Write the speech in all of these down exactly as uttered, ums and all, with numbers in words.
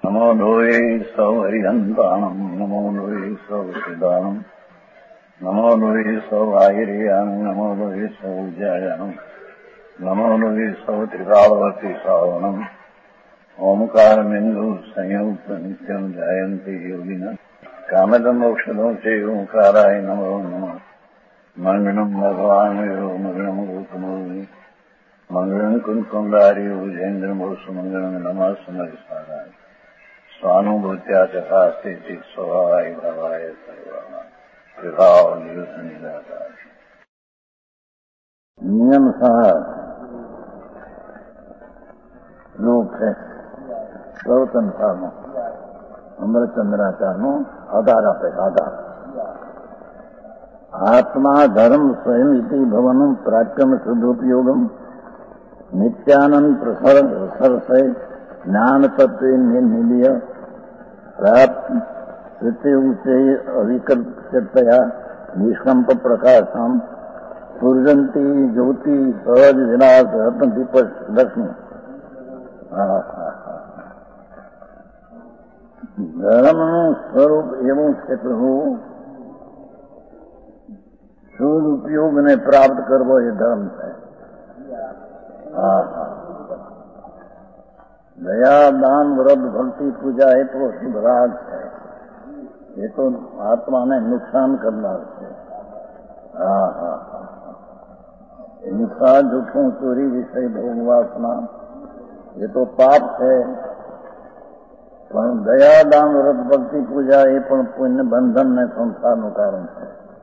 નમો લોહે સૌ હરિહંતાણમ નમો લોહે સૌ સિદ્ધાણમ નમો લોહે સૌ આહિર્યાન નમો લોહે સૌ જયાનમ નમો લોહે સૌ ત્રિકાળવતી શ્રાવણમ ઓમકારમિંદુ સંયુક્ત નિત્યમ જાયંતી યોગિના કામદમ ઔષધો છે ઓંકારાય નમો નમઃ મંગળમ ભગવાન મંગળમ ગોતમોહિ મંગળમ કુંકુંડારી ઉજેન્દ્રમોસુ મંગળમ નમઃ સમરિસારાય સ્વાનુભૂત્યા ચકાસ્તે ચિત સ્વભાવાય ભાવાય સર્વા વિભાવ નિયુત નિરાકાર નિયમ સાર લોક છે ગૌતમસારનો અમરચંદ્રાચાર્યનો આધાર આપે આધાર આત્મા ધર્મ સ્વયં ઇતિ ભવનમ પ્રાક્રમ શુદ્ધોપયોગમ નિત્યાનંદ પ્રસરસય જ્ઞાન તત્વે નિલીય પ્રાપ્ત રીતે ઉચ્ચે અવિકલ્પ્યતયા નિષ્કંપ પ્રકાશમ સૂર્જંતી જ્યોતિ સહજ વિનાશ રત્ન દીપ લક્ષ્મી. ધર્મનું સ્વરૂપ એવું છે પ્રભુ, શુદ્ધ ઉપયોગને પ્રાપ્ત કરવો એ ધર્મ છે. હા હા દયા દાન વ્રત ભક્તિ પૂજા એ તો શુદ્ધ રાગ છે, એ તો આત્માને નુકસાન કરનાર છે. હા હા હિંસા જૂઠું ચોરી વિષય ભોગ વાસના એ તો પાપ છે, પણ દયા દાન વ્રત ભક્તિ પૂજા એ પણ પુણ્ય બંધન ને સંસારનું કારણ છે.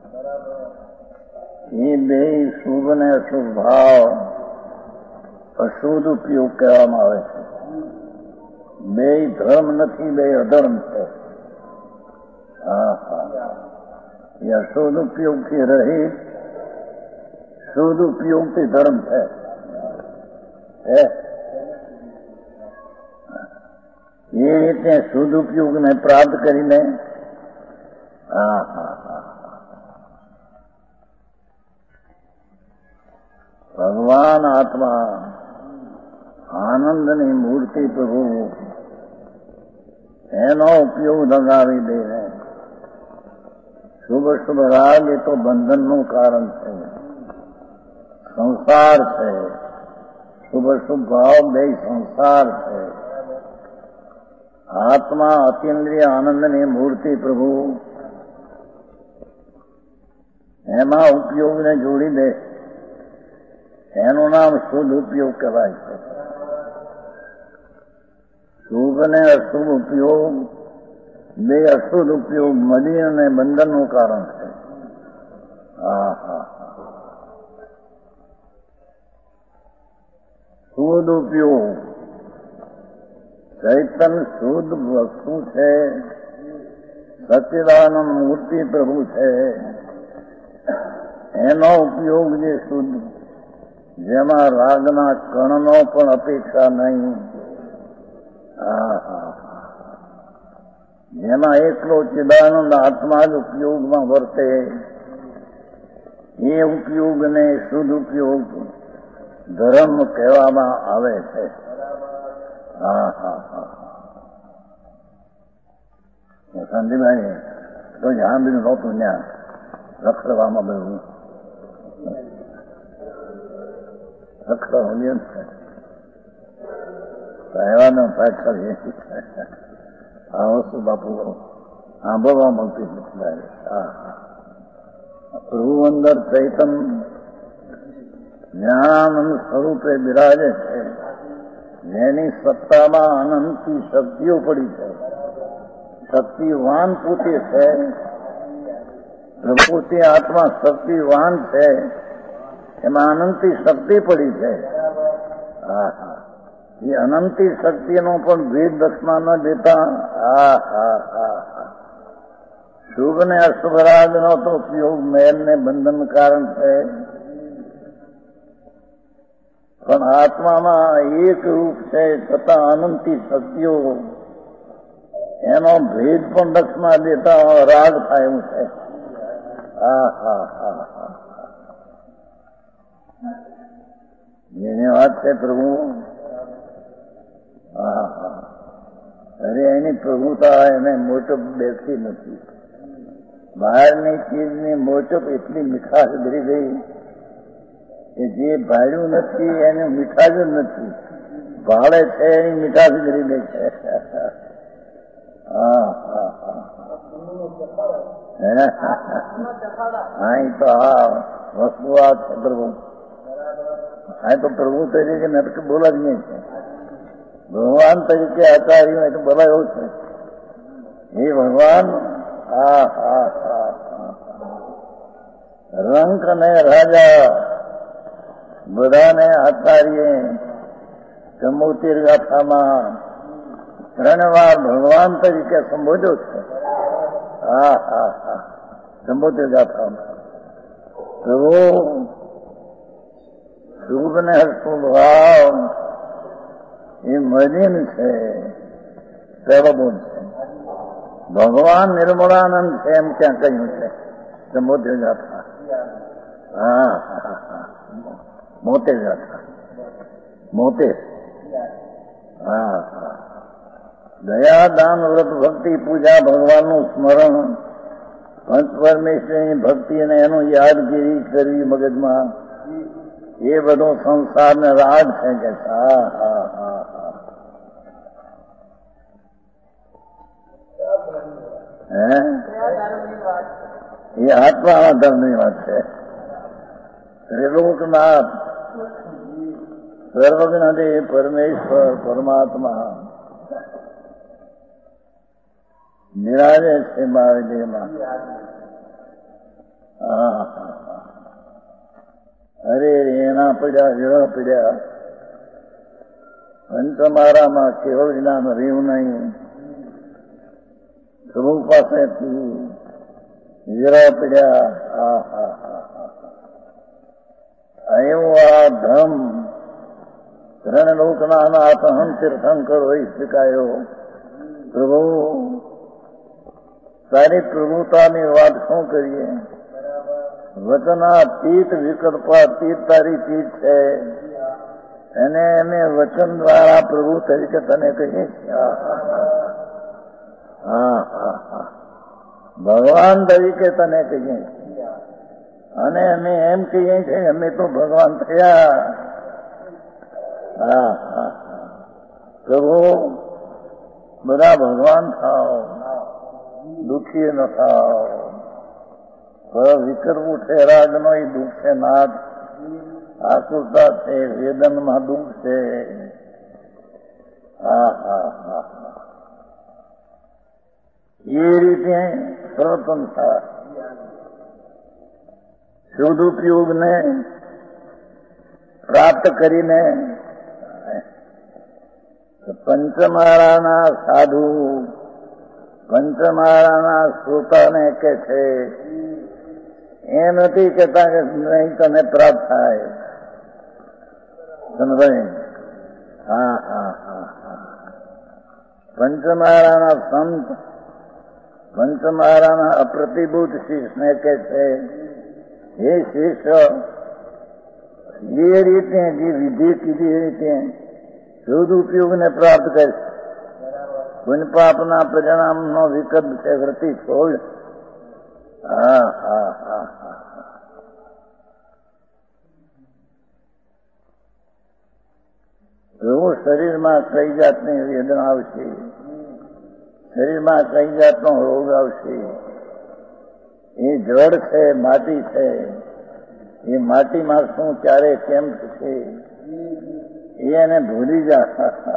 એ બે શુભ ને અશુભ ભાવ અશુદ્ધ ઉપયોગ કહેવામાં આવે છે. બે ધર્મ નથી, બે અધર્મ છે. હા હા એ અશુદ્ધ ઉપયોગથી રહિત શુદ્ધ ઉપયોગથી ધર્મ છે. એ રીતે શુદ્ધ ઉપયોગને પ્રાપ્ત કરીને હા હા હા ભગવાન આત્મા આનંદની મૂર્તિ પ્રભુ એનો ઉપયોગ લગાવી દે. શુભ શુભ રાગ એ તો બંધનનું કારણ છે, સંસાર છે. શુભ શુભ ભાવ બે સંસાર છે. આત્મા અતિન્દ્રિય આનંદની મૂર્તિ પ્રભુ એમાં ઉપયોગને જોડી દે, એનું નામ શુદ્ધ ઉપયોગ કહેવાય છે. શુભ ને અશુભ ઉપયોગ બે અશુદ્ધ ઉપયોગ મળી અને બંધનનું કારણ છે. હા હા શુદ્ધ ઉપયોગ ચૈતન શુદ્ધ વસ્તુ છે, સચ્ચિદાનંદ મૂર્તિ પ્રભુ છે. એનો ઉપયોગ જે શુદ્ધ, જેમાં રાગના કણનો પણ અપેક્ષા નહીં, જેમાં એકલો ચિદાનંદ આત્મા જ ઉપયોગમાં વર્તે, એ ઉપયોગને શુદ્ધ ઉપયોગ ધર્મ કહેવામાં આવે છે. હા હા હા સંજીભાઈ તો જ્યાં બી નહોતું ત્યાં રખડવામાં બધું રખડો હોલીએ છે કહેવાનો પાછળ આ વસ્તુ બાપુ સાંભળવા મળતી નથી. હા હા પ્રભુ અંદર ચૈતન જ્ઞાનાનંદ સ્વરૂપે બિરાજે છે, જેની સત્તામાં અનંતી શક્તિઓ પડી છે. શક્તિવાન પોતે છે, પોતે આત્મા શક્તિવાન છે, એમાં અનંતી શક્તિ પડી છે. હા હા એ અનંતી શક્તિનો પણ ભેદ દક્ષમાં ન દેતા હા હા હા હા શુભ ને અશુભ રાગનો તો ઉપયોગ મેલ ને બંધન કારણ છે, પણ આત્મામાં એક રૂપ છે છતાં અનંતી શક્તિઓ, એનો ભેદ પણ દક્ષમાં દેતા રાગ થાય એવું છે. હા હા હા હા જેની વાત છે પ્રભુ. હા હા અરે એની પ્રભુતા એને મોટપ બેસી નથી. બહારની ચીજની મોટપ એટલી મીઠાશ ભરી ગઈ કે જે ભાડ્યું નથી એની મીઠાશ જ નથી, ભાડે છે એની મીઠાશ ભરી ગઈ છે. હા હા હા હા તો આ વસ્તુ આ છે પ્રભુ. આ તો પ્રભુ તરીકે નટક બોલાવીએ છે, ભગવાન તરીકે આચાર્ય એ તો બોલાયો છે. એ ભગવાન હા હા હા રંક અને રાજા બધાને આચાર્ય ચમોતેર ગાથામાં ત્રણ વાર ભગવાન તરીકે સંબોધ્યો છે. હા હા હા ચમોતેર ગાથામાં પ્રભુ શુભ ને હર્ષ ભાવ એ મજીન છે, સર્વગુણ છે. ભગવાન નિર્મળાનંદ છે એમ ક્યાં કહ્યું છે ચમોતેર ગાથા. હા હા હા મોતેર ગાથા મોતેર. હા હા દયા દાન વ્રત ભક્તિ પૂજા ભગવાનનું સ્મરણ પંચ પરમેશ્વરની ભક્તિ અને એનું યાદગીરી કરવી મગજમાં, એ બધો સંસારને રાગ છે કે હા હા હા હા હે એ આત્માના ધર્મની વાત છે. ત્રિલોકનાથ સર્વજ્ઞ પરમેશ્વર પરમાત્મા નિરાજે છે મહાવિજયમાં. હા હા અરે એના પડ્યા વિરહ પડ્યા પંચમારામાં કેવળ જ્ઞાન રહ્યું નહીં. પ્રભુ પાસેથી વિરહ પડ્યા. હા હા હા એવું આ ધમ ત્રણ લોકના નાથ હમ તીર્થંકર હોઈ શકાયો. પ્રભુ તારી પ્રભુતાની વાત શું કરીએ? વચનાતીત વિકલ્પાતીત તારી ચીજ છે, એને અમે વચન દ્વારા પ્રભુ તરીકે તને કહીએ છીએ. હા હા હા ભગવાન તરીકે તને કહીએ છીએ, અને અમે એમ કહીએ છીએ અમે તો ભગવાન થયા. હા હા પ્રભુ બધા ભગવાન થાવ, દુઃખી ન થાવ. વિકરવું છે રાગનો એ દુઃખ છે નાથ, આકુરતા છે વેદનમાં દુઃખ છે. હા હા હા એ રીતે સર્વતંત્ર સદુપયોગને પ્રાપ્ત કરીને પંચમાળાના સાધુ પંચમાળાના શ્રોતાને કે છે એ નથી કહેતા કે નહીં તને પ્રાપ્ત થાય. સમજાય? હા હા હા હા પંચમાળાના સંત પંચમાળાના અપ્રતિભૂત શિષ્યને કે છે હે શિષ્ય એ રીતે જે વિધિ કીધી એ રીતે સદુપયોગને પ્રાપ્ત કરશે. પુન પાપના પરિણામનો વિકલ્પ છે વૃત્તિ છોડ. હા હા હા હા એવું શરીરમાં કઈ જાતની વેદના આવશે, શરીરમાં કઈ જાતનો રોગ આવશે, એ જળ છે માટી છે, એ માટીમાં શું ક્યારે કેમ થશે એ એને ભૂલી જા.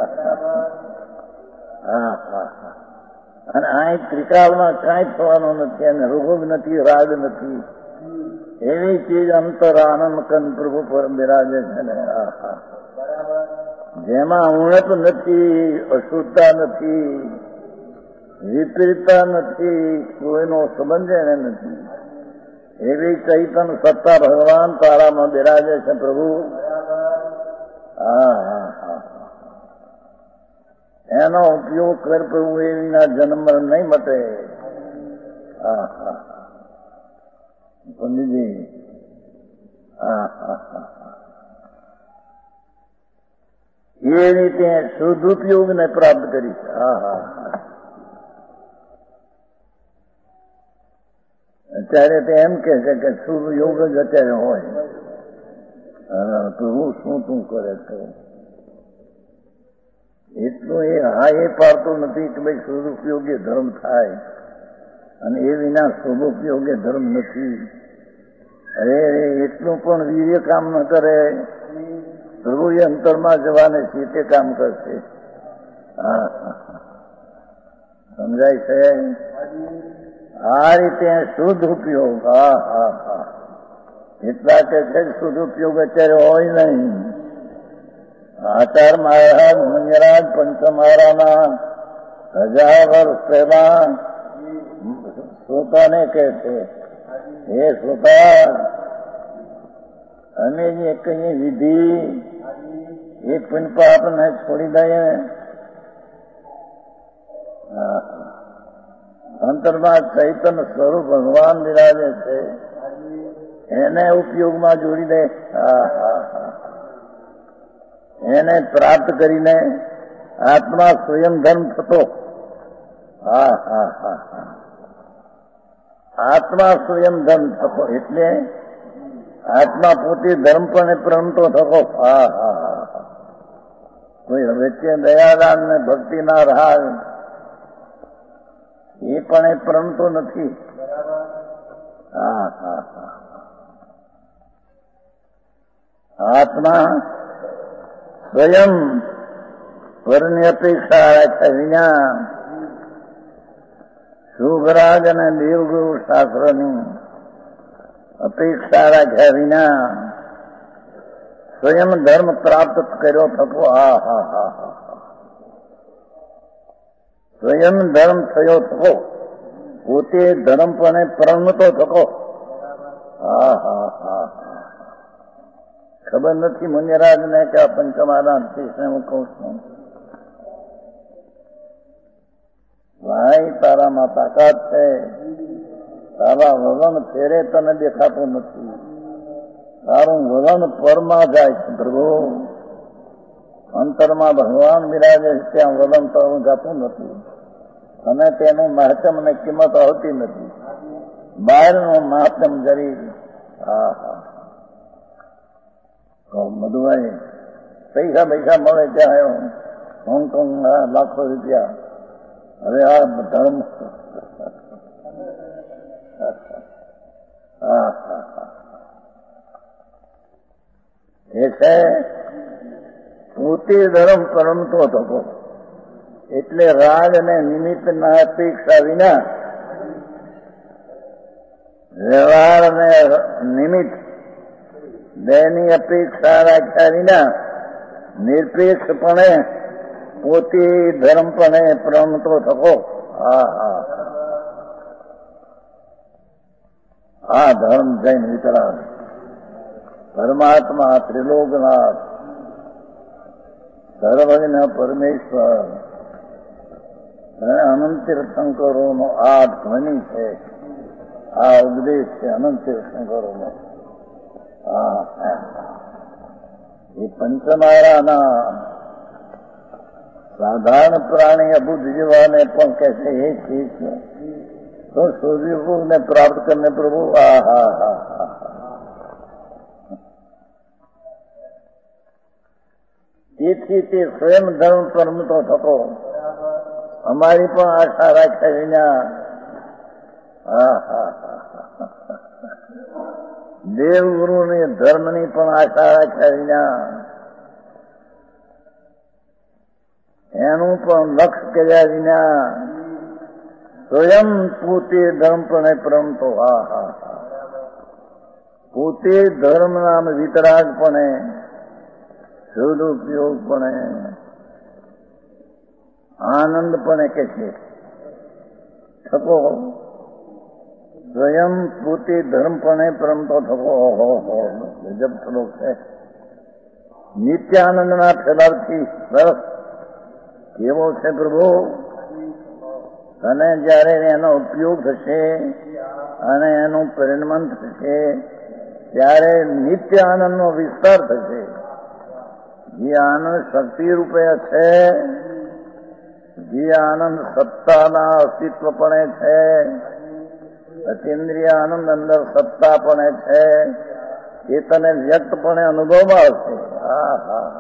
હા હા હા અને આ ત્રિકાળમાં કાંઈ થવાનું નથી, અને રોગ નથી, રાગ નથી. એવી ચીજ અંતર આનંદ કંદ પ્રભુ પર બિરાજે છે ને. હા હા જેમાં ઉણપ નથી, અશુદ્ધતા નથી, વિપરીતતા નથી, કોઈનો સંબંધ એને નથી. એવી ચૈતન સત્તા ભગવાન તારામાં બિરાજે છે પ્રભુ. હા હા હા એનો ઉપયોગ કર પ્રભુ, એના જન્મ નહીં મટે. હા હા પંડિતજી હા હા હા એ રીતે સદુપયોગને પ્રાપ્ત કરી. હા હા હા અત્યારે તે એમ કે છે કે શુભ યોગ જ અત્યારે હોય. પ્રભુ શું તું કરે છે એટલું એ હા એ પાડતું નથી કે ભાઈ સદુપયોગી ધર્મ થાય અને એ વિના સદુપયોગી ધર્મ નથી. અરે એટલું પણ વીર્ય કામ ન કરે. પ્રભુ એ અંતરમાં જવાને સીતે કામ કરશે. હા સમજાય છે. આ રીતે શુદ્ધ ઉપયોગ. હા હા હા એટલા કે છે શુદ્ધ ઉપયોગ અત્યારે હોય નહીં. આચાર મહારાજ મંજરાજ પંચમહારાના હજાર વર્ષ પહેલા શ્રોતાને કહે છે, હે શ્રોતા, અમે જે કહીએ વિધિ એ પુણ્યપાપને છોડી દઈએ. અંતરમાં ચૈતન્ય સ્વરૂપ ભગવાન બિરાજે છે, એને ઉપયોગમાં જોડી દે. હા હા હા એને પ્રાપ્ત કરીને આત્મા સ્વયં ધર્મ થતો. હા હા હા હા આત્મા સ્વયં ધર્મ થતો એટલે આત્મા પોતે ધર્મ પણ પ્રણતો થતો. હા હા હા કોઈ વચ્ચે દયાદાન ને ભક્તિના રાહ એ પણ એ પ્રણતો નથી. હા હા હા આત્મા સ્વયં પરની અપેક્ષા રાખ્યા વિના શુભરાજ અને દેવગુરુ શાસ્ત્રની અપેક્ષા રાખ્યા વિના સ્વયં ધર્મ પ્રાપ્ત કર્યો થતો. હા હા હા હા સ્વયં ધર્મ થયો થતો, પોતે ધર્મ પણ પ્રણતો થતો. હા હા હા ખબર નથી મુનિરાજ ને કે આ પંચમહારાજ શિષ્ય હું કહું છું, ભાઈ તારામાં તાકાત છે, તારા વલણ ફેરે તને દેખાતું નથી, તારું વલણ પરમાં જાય છે. પ્રભુ અંતરમાં ભગવાન બિરાજે ત્યાં વલણ તારું જાતું નથી અને તેનું મહત્તમ ને કિંમત આવતી નથી. બહારનું મહત્તમ જરી. હા હા મધુભાઈ પૈસા પૈસા મળે ત્યાં હોંગકોંગ લાખો રૂપિયા. હવે આ ધર્મ એ છે પોતે ધર્મ પરમતો થતો એટલે રાગ અને નિમિત્તના અપેક્ષા વિના વ્યવહાર અને નિમિત્ત બેની અપેક્ષા રાખ્યા વિના નિરપેક્ષપણે પોતે ધર્મપણે પ્રણતો થકો. હા હા આ ધર્મ જૈન વિતરાગ પરમાત્મા ત્રિલોકનાથ સર્વજ્ઞ પરમેશ્વર અનંત તીર્થંકરોનો આ ધ્વનિ છે. આ ઉપદેશ છે અનંત તીર્થંકરોનો. એ પંચમારાના સાધારણ પ્રાણી અબુદ્ધ જીવાને પણ કહે છે એ ચીજ છે તો સૂર્યભૂને પ્રાપ્ત કરને પ્રભુ. આ હા હા હા તેથી તે સ્વયં ધર્મ પરમતો થતો. અમારી પણ આશા રાખ્યા વિના. હા હા દેવગુરુની ધર્મની પણ આશા રાખ્યા વિના એનું પણ લક્ષ કર્યા વિના સ્વયં પોતે ધર્મપણે પ્રમતો. હા હા હા પોતે ધર્મ નામ વિતરાગપણે સદુપયોગપણે આનંદપણે કે છે થકો. સ્વયં પોતે ધર્મપણે પ્રમતો થકો. ઓહો હો ગજબ શ્લોક છે. નિત્યાનંદના ફેલાવથી સરસ કેવો છે પ્રભુ. અને જયારે એનો ઉપયોગ થશે અને એનું પરિણમન થશે ત્યારે નિત્ય આનંદનો વિસ્તાર થશે. જે આનંદ શક્તિ રૂપે છે, જે આનંદ સત્તાના અસ્તિત્વપણે છે, અતિન્દ્રિય આનંદ અંદર સત્તા પણ છે, એ તને વ્યક્તપણે અનુભવમાં આવશે. હા હા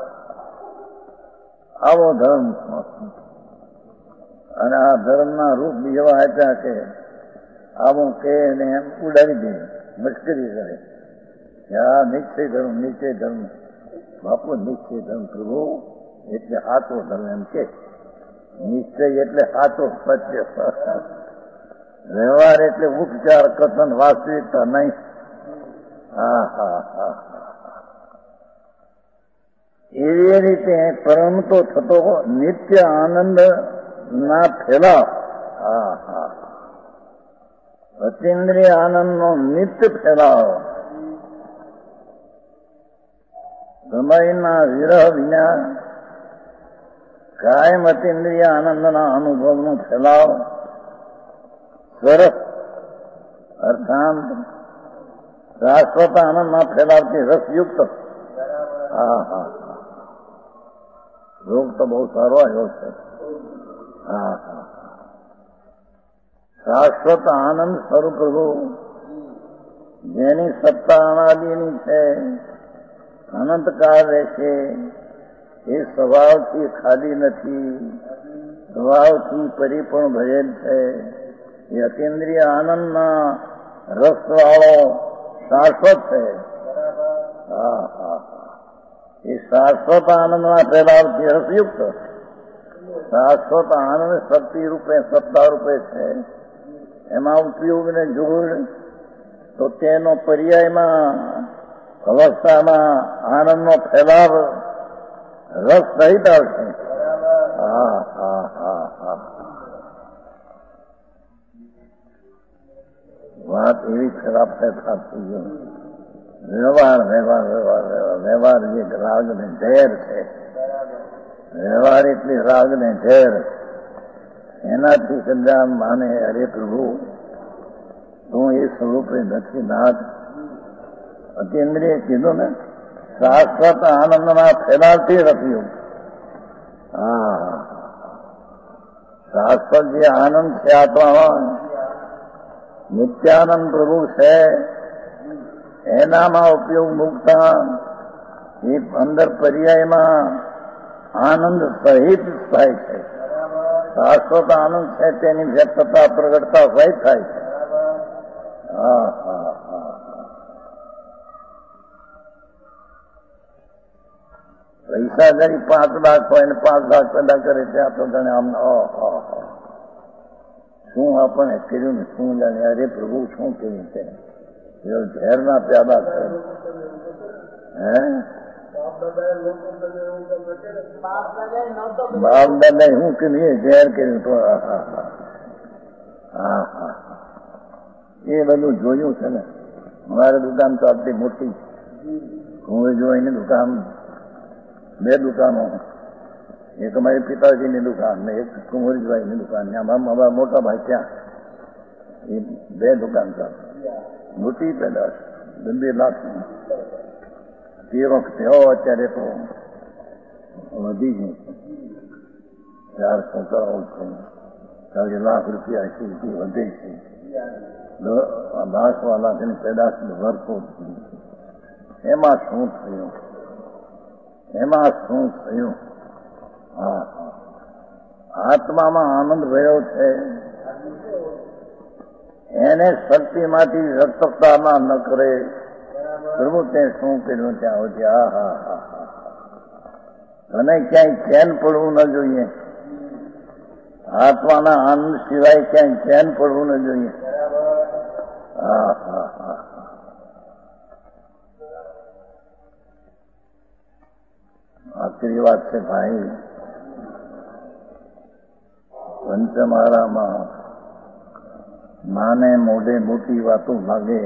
આવો ધર્મ. અને આ ધર્મના રૂપ એવા આપ્યા કે આવું કે એને એમ ઉડાવી દે, મશ્કરી કરે. આ નિશ્ચય ધર્મ, નિશ્ચય ધર્મ. બાપુ નિશ્ચય ધર્મ પ્રભુ એટલે સાચો ધર્મ એમ કે. નિશ્ચય એટલે સાચો સત્ય. વ્યવહાર એટલે ઉપચાર, કથન, વાસ્તવિકતા નહીં. હા હા હા એવી રીતે પરમતો થતો નિત્ય આનંદ ના ફેલાવ. હા હા અતિન્દ્રિય આનંદ નો નિત્ય ફેલાવ. સમયના વિરહ વિના કાયમ અતિન્દ્રિય આનંદના અનુભવનો ફેલાવ સરસ અર્થાંત શાશ્વત આનંદમાં ફેલાવતી રસયુક્ત. હા હા રોગ તો બહુ સારો આવ્યો છે. હા હા શાશ્વત આનંદ સ્વરૂપ પ્રભુ જેની સત્તા અનાદિની છે, અનંતકાળ રહેશે, એ સ્વભાવથી ખાલી નથી, સ્વભાવથી પરિપૂર્ણ ભરેલ છે. એ અતિન્દ્રિય આનંદના રસવાળો શાશ્વત છે. હા હા એ શાશ્વત આનંદના ફેલાવથી રસયુક્ત. શાશ્વત આનંદ શક્તિ રૂપે સત્તા રૂપે છે. એમાં ઉપયોગને જોડ તો તેનો પર્યાયમાં અવસ્થામાં આનંદનો ફેલાવ રસ સહિત આવશે. હા હા હા હા વાત એવી ખરાબ ફેરફાર થઈ ગયો. વ્યવહાર વ્યવહાર વ્યવહાર વ્યવહાર વ્યવહાર જે રાગ ને ઝેર છે. વ્યવહાર એટલે રાગ ને ઝેર. એનાથી કદાચ માને અરે પ્રભુ તું એ સ્વરૂપે નથી નાથ. અતિન્દ્રિય કીધું ને શાશ્વત આનંદના ફેલાવથી રસ્યું. હા શાશ્વત જે આનંદ છે આત્મામાં નિત્યાનંદ પ્રભુ છે, એનામાં ઉપયોગ મૂકતા એ અંદર પર્યાયમાં આનંદ સહિત થાય છે. શાશ્વત આનંદ છે તેની વ્યક્તતા પ્રગટતા સહિત થાય છે. હા હા હા પૈસા જરી પાંચ લાખ હોય ને પાંચ લાખ પેદા કરે ત્યાં તો જાણે આમ શું આપણે કર્યું ને શું જાણે અરે પ્રભુ શું કર્યું છે. ઝેરના પ્યાદા છે. હે બાપ દાદા શું કર્યું? ઝેર કર્યું તો હા હા હા એ બધું જોયું છે ને. મારી દુકાન તો આટલી મોટી, હું જોઈને દુકાન બે દુકાનો, એક અમારી પિતાજીની દુકાન ને એક કુંવરજીભાઈની દુકાન ને અમારા મોટા ભાઈ ત્યાં, એ બે દુકાન ચાલુ મોટી પેદાશ બે લાખ તે વખતે હો. અત્યારે તો વધી ગઈ ચારસો કરોડ છે. ચાલીસ લાખ રૂપિયા સુધી વધે છે. દાસવાલા તેની પેદાશ ભરપૂર. એમાં શું થયું? એમાં શું થયું? હા આત્મામાં આનંદ ભયો છે. એને શક્તિમાંથી રક્તતામાં ન કરે પ્રભુ તે શું કર્યું ત્યાં સુધી. હા હા હા હા તને ક્યાંય ચેન પડવું ન જોઈએ. આત્માના આનંદ સિવાય ક્યાંય ચેન પડવું ન જોઈએ. હા હા હા આખરી વાત છે ભાઈ. પંચમહારામાં માને મોઢે મોટી વાતો લાગે,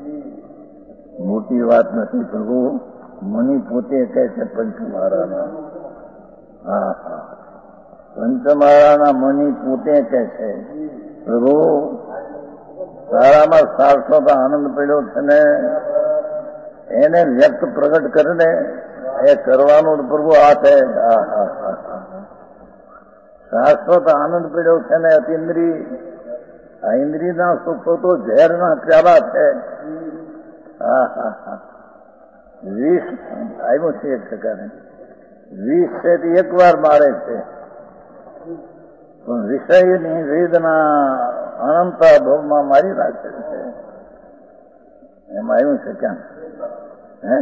મોટી વાત નથી પ્રભુ. મુનિ પોતે કહે છે પંચમહારાના. હા હા પંચમહારાના મુનિ પોતે કહે છે પ્રભુ તારામાં શાશ્વત આનંદ પડ્યો છે ને એને વ્યક્ત પ્રગટ કરીને એ કરવાનું પ્રભુ આ છે. હા હા હા શાશ્વત આનંદ પડ્યો છે ને અતિન્દ્રિય આ ઇન્દ્રિયના સુખો તો ઝેરના પ્યાલા છે. હા હા હા વિષ આવ્યું છે એક ટકાને વિષ છે તે એક વાર મારે છે પણ વિષયની વેદના અનંતા ભવમાં મારી રાખે છે. એમાં આવ્યું છે ક્યાં હે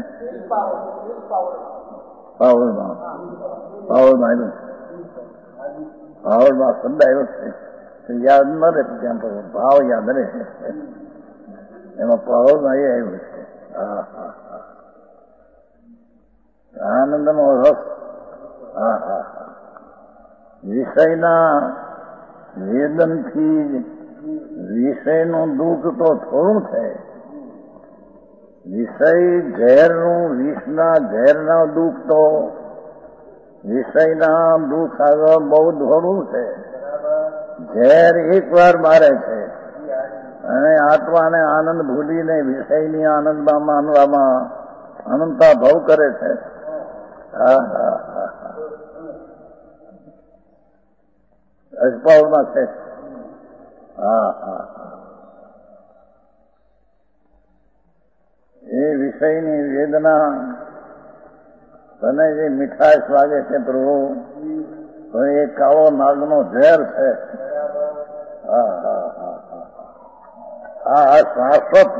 પાવરમાં પાવરમાં આવ્યું છે. ભાવમાં શબ્દ આવ્યો છે યાદ ન રહે ત્યાં તો ભાવ યાદ રહે એમાં પાવરમાં એ આવ્યું છે. હા હા હા આનંદનો રસ. હા હા હા વિષયના વેદનથી વિષયનું દુઃખ તો થોડું છે. વિષય ઝેરનું વિષના ઝેરના દુઃખ તો વિષયના દુઃખ આગળ બહુ થોડું છે. ઝેર એક વાર મારે છે અને આત્માને આનંદ ભૂલીને વિષયની આનંદમાં માનવામાં અનંતા ભાવ કરે છે. હા હા હા હા અજપાવમાં છે. હા હા હા એ વિષયની વેદના તને જે મીઠાશ લાગે છે પ્રભુ તો એ કાળો નાગનો ઝેર છે. હા હા હા હા આ શાશ્વત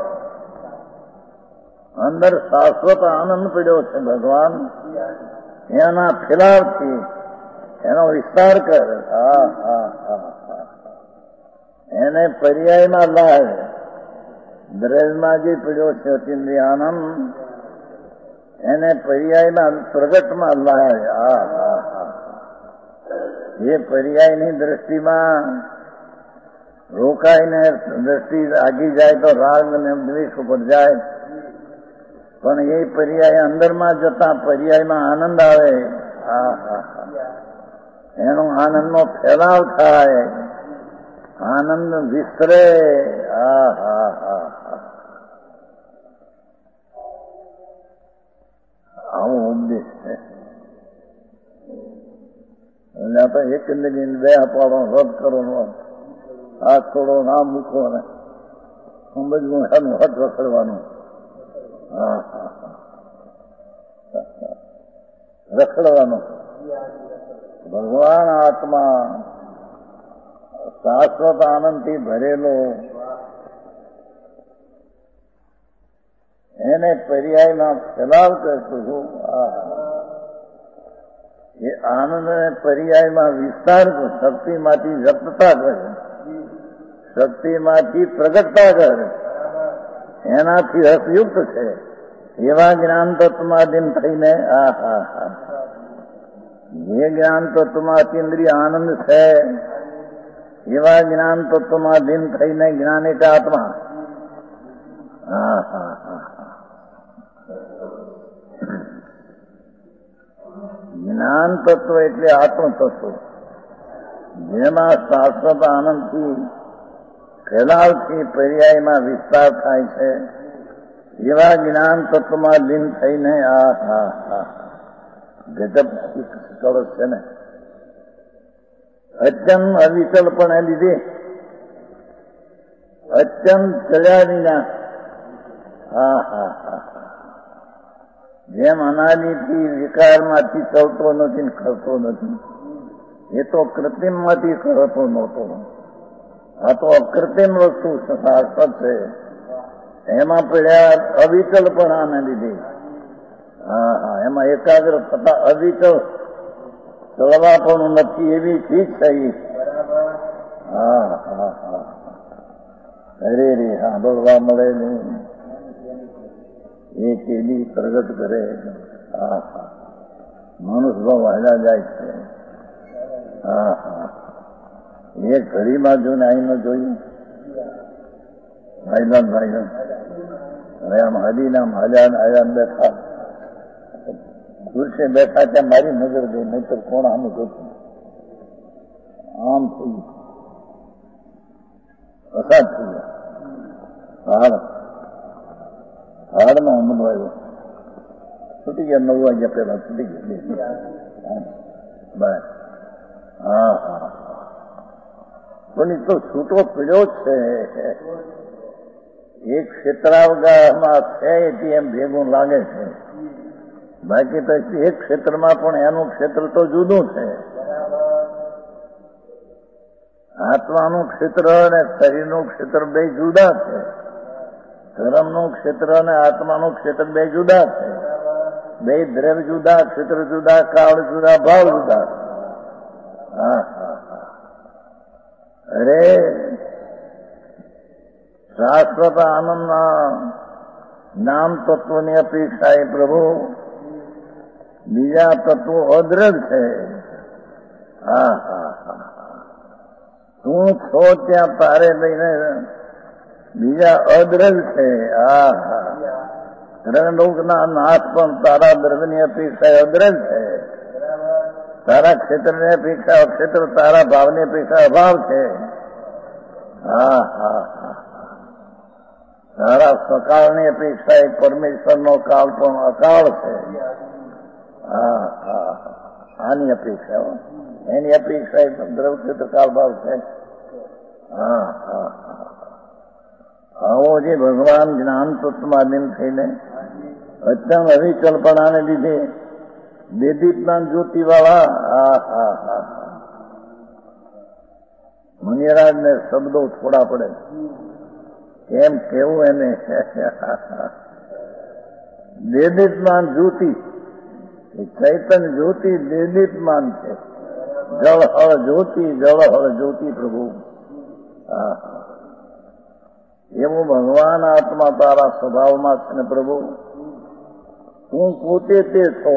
અંદર શાશ્વત આનંદ પડ્યો છે ભગવાન એના ફિલાવથી એનો વિસ્તાર કર. હા હા હા હા એને પર્યાયમાં લાવે. બ્રજમાં જે પડ્યો છે અતિન્દ્રિય આનંદ એને પર્યાયમાં પ્રગટમાં લાવે. હા હા હા એ પર્યાયની દ્રષ્ટિમાં રોકાઈને દ્રષ્ટિ આગી જાય તો રાગ અને દ્વેષ ઉપર જાય પણ એ પર્યાય અંદરમાં જતા પર્યાયમાં આનંદ આવે. હા હા હા એનો આનંદનો ફેલાવ થાય આનંદ વિસ્તરે. હા હા હા હા આવો ઉપદેશ છે. એટલે તો એક જિંદગી બે અપાડો રદ કરો હાથ છોડો ના મૂકો ને સમજવું એનું હદ રખડવાનું. હા હા હા રખડવાનું. ભગવાન આત્મા શાશ્વત આનંદથી ભરેલો એને પર્યાયમાં ફેલાવ કરતું છું. એ આનંદને પર્યાયમાં વિસ્તાર શક્તિમાંથી વ્યક્તતા કરે શક્તિમાંથી પ્રગટતા કરે એનાથી રસયુક્ત છે. એવા જ્ઞાન તત્વમાં થઈને આ હા હા જે જ્ઞાન તત્વમાં અતિન્દ્રિય આનંદ છે એવા જ્ઞાન તત્વમાં ધીન થઈને જ્ઞાનિક આત્મા. હા હા હા જ્ઞાન તત્વ એટલે આત્મ તત્વ જેમાં શાશ્વત આનંદથી ફેલાવથી પર્યાયમાં વિસ્તાર થાય છે એવા જ્ઞાન તત્વમાં લીન થઈને આ હા હા ગજબ સરસ છે ને. અત્યંત અવિચલપણે લીધે અત્યંત ચલ્યા વિના. હા હા હા જેમ અનાદિથી વિકારમાંથી ચલતો નથી ને ખરતો નથી એ તો કૃત્રિમમાંથી ખરતો નહોતો. આ તો અકૃત્રિમ વસ્તુ શાશ્વત છે એમાં પડ્યા અવિચલપણાને લીધે. હા હા એમાં એકાગ્ર થતા અવિચલ ચલવા પણ નથી એવી ચીજ થઈ. હા હા હા અરે રે સાંભળવા મળે નહીં એ કેદી પ્રગટ કરે. હા હા મનુષ્ય ભાવ હાલ્યા જાય છે. હા હા એ ઘડીમાં જોઈને આઈને જોયું ભાઈલાન ભાઈલાન હવે આમ હદીનામ હાલ્યા આવ્યા બેઠા ખુરશે બેઠા ત્યાં મારી નજર ગઈ નહીં તો કોણ આમ જોતું આમ થઈ વસાદ થઈ ગયા હાડ હાડમાં અમલ આવ્યો છૂટી ગયા નવ વાગ્યા પેલા છૂટી ગયા બસ. હા હા પણ એ તો છૂટો પીડ્યો જ છે. એક ક્ષેત્રાવગામાં છે એથી એમ ભેગું લાગે છે, બાકી તો એક ક્ષેત્રમાં પણ એનું ક્ષેત્ર તો જુદું છે. આત્માનું ક્ષેત્ર અને શરીરનું ક્ષેત્ર બે જુદા છે. ધર્મનું ક્ષેત્ર અને આત્માનું ક્ષેત્ર બે જુદા છે. બે દ્રવ્ય જુદા, ક્ષેત્ર જુદા, કાળ જુદા, ભાવ જુદા. હા હા હા. અરે શાશ્વત આનંદના નામ તત્વની અપેક્ષા એ પ્રભુ બીજા તત્વો અદ્રઢ છે. હા હા હા. તું છો ત્યાં તારે લઈને બીજા અદ્રઢ છે. હા હા. રણલોકના નાથ પણ તારા દ્રવ્યની અપેક્ષા અદ્રઢ છે. તારા ક્ષેત્રની અપેક્ષા ક્ષેત્ર, તારા ભાવની અપેક્ષા અભાવ છે. હા હા હા. તારા સકાળની અપેક્ષા એ પરમેશ્વરનો કાળ પણ અકાળ છે. હા હા. આની અપેક્ષા એની અપેક્ષા એ દ્રવ્ય ક્ષેત્ર કાળ ભાવ છે. હા હા હા. આવો જે ભગવાન જ્ઞાન તત્વમાં થઈને અત્યંત અવિચલપણાને લીધે દેદીપના જ્યોતિવાળા હા હા હા મુનિરાજને શબ્દો થોડા પડે કેમ કેવું એને. દેદીપમાન જ્યોતિ ચૈતન્ય જ્યોતિ દેદીપમાન છે. જળ હળ જ્યોતિ, જળ હળ જ્યોતિ પ્રભુ. હા એવું ભગવાન આત્મા તારા સ્વભાવમાં છે ને પ્રભુ. હું પોતે તે છો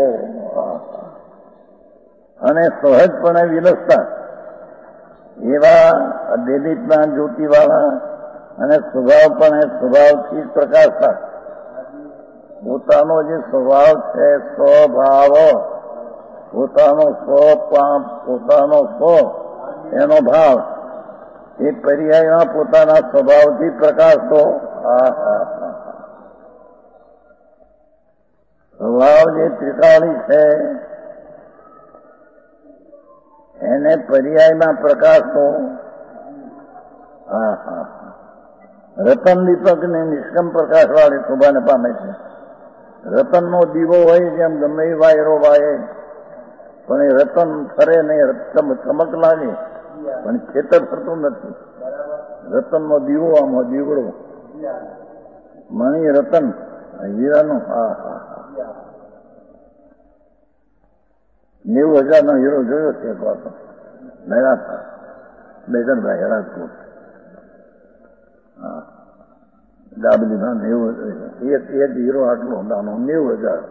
અને સહજપણે વિલસતા એવા દેદીપના જ્યોતિવાળા અને સ્વભાવપણે સ્વભાવથી પ્રકાશતા પોતાનો જે સ્વભાવ છે સ્વભાવ, પોતાનો સ્વ પોતાનો સ્વ એનો ભાવ એ પર્યાયમાં પોતાના સ્વભાવથી પ્રકાશતો. હા હા હા. સ્વભાવ જે ત્રિકાળી છે એને પર્યાયમાં પ્રકાશતો. હા હા. રતન દીપક ને નિષ્કમ પ્રકાશ વાળી શોભાને પામે છે. રતનનો દીવો હોય જેમ ગમે એ વાયરો વાય પણ એ રતન ફરે નહીં, ચમક લાગે પણ ખેતર થતું નથી. રતનનો દીવો આમાં દીવડો મણી રતન હીરાનો. હા હા હા. નેવું હજાર નો હીરો જોયો છે એક વાર મેળા બેગરભાઈ રાજકોટ. હા ડાબલીમાં નેવું એક એક હીરો આટલો નાનો નેવું હજાર.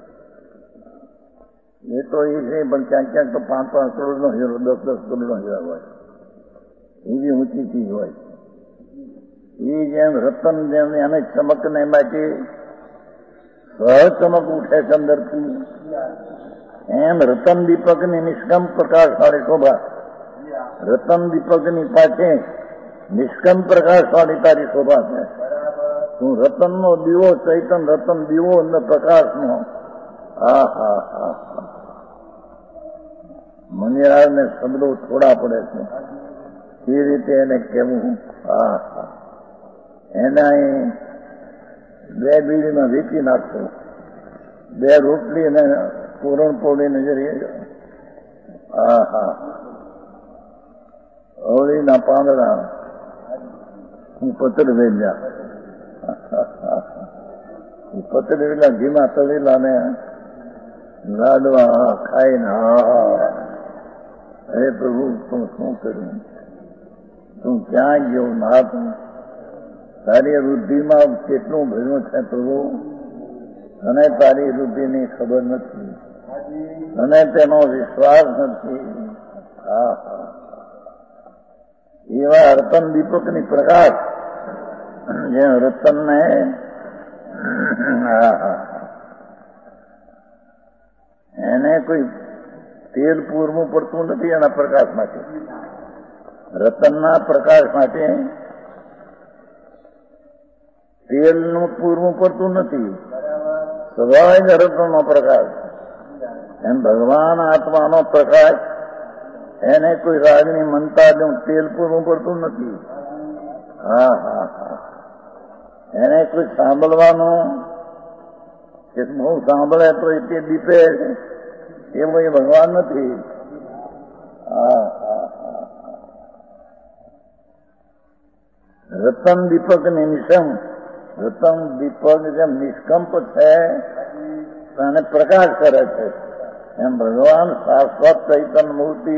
એ તો એ છે પણ ક્યાંક ક્યાંક તો પાંચ પાંચ કરોડ નો હીરો, દસ દસ કરોડ નો હીરો હોય. એવી ઊંચી ચીજ હોય. એ જેમ રતન જેમ એને ચમકને માટે સહજ ચમક ઉઠે છે અંદરથી, એમ રતન દીપકની નિષ્કમ પ્રકાશ વાળી શોભા. રતન દીપકની પાછે નિષ્કમ પ્રકાશ વાળી તારી શોભા છે. તું રતનનો દીવો, ચૈતન રતન દીવો અને પ્રકાશનો. હા હા હા હા. મુનિરાજને શબ્દો થોડા પડે છે એ રીતે એને કહેવું. હા હા. એના બે બીડીમાં વીકી નાખશું, બે રોટલી અને પૂરણ પોળીને જરીએ. હા હા. અવળીના પાંદડા હું પતર વેલ્યા, પતર વેલા ઘીમાં તળેલા ને લાડવા ખાઈને. હા હે પ્રભુ તું શું કર્યું, તું ક્યાં ગયો નાથ, તારી વૃદ્ધિમાં કેટલું ભર્યું છે પ્રભુ, અને તારી વૃદ્ધિની ખબર નથી અને તેનો વિશ્વાસ નથી. હા હા. એવા રતન દીપકની પ્રકાશ જે રતનને હા હા એને કોઈ તેલ પૂરવું પડતું નથી એના પ્રકાશ માટે. રતનના પ્રકાશ માટે તેલનું પૂરવું પડતું નથી, સ્વભાવ જ રતનનો પ્રકાશ. એમ ભગવાન આત્માનો પ્રકાશ એને કોઈ રાગની મનતા દઉં તેલ પૂરું પડતું નથી. હા હા હા એને કોઈ સાંભળવાનું કે બહુ સાંભળે તો એ દીપે એવો એ ભગવાન નથી. હા હા હા રતન દીપક ને નિશમ રતન દીપક જેમ નિષ્કંપ છે અને પ્રકાશ કરે છે એમ ભગવાન શાશ્વત ચૈતન્ય મૂર્તિ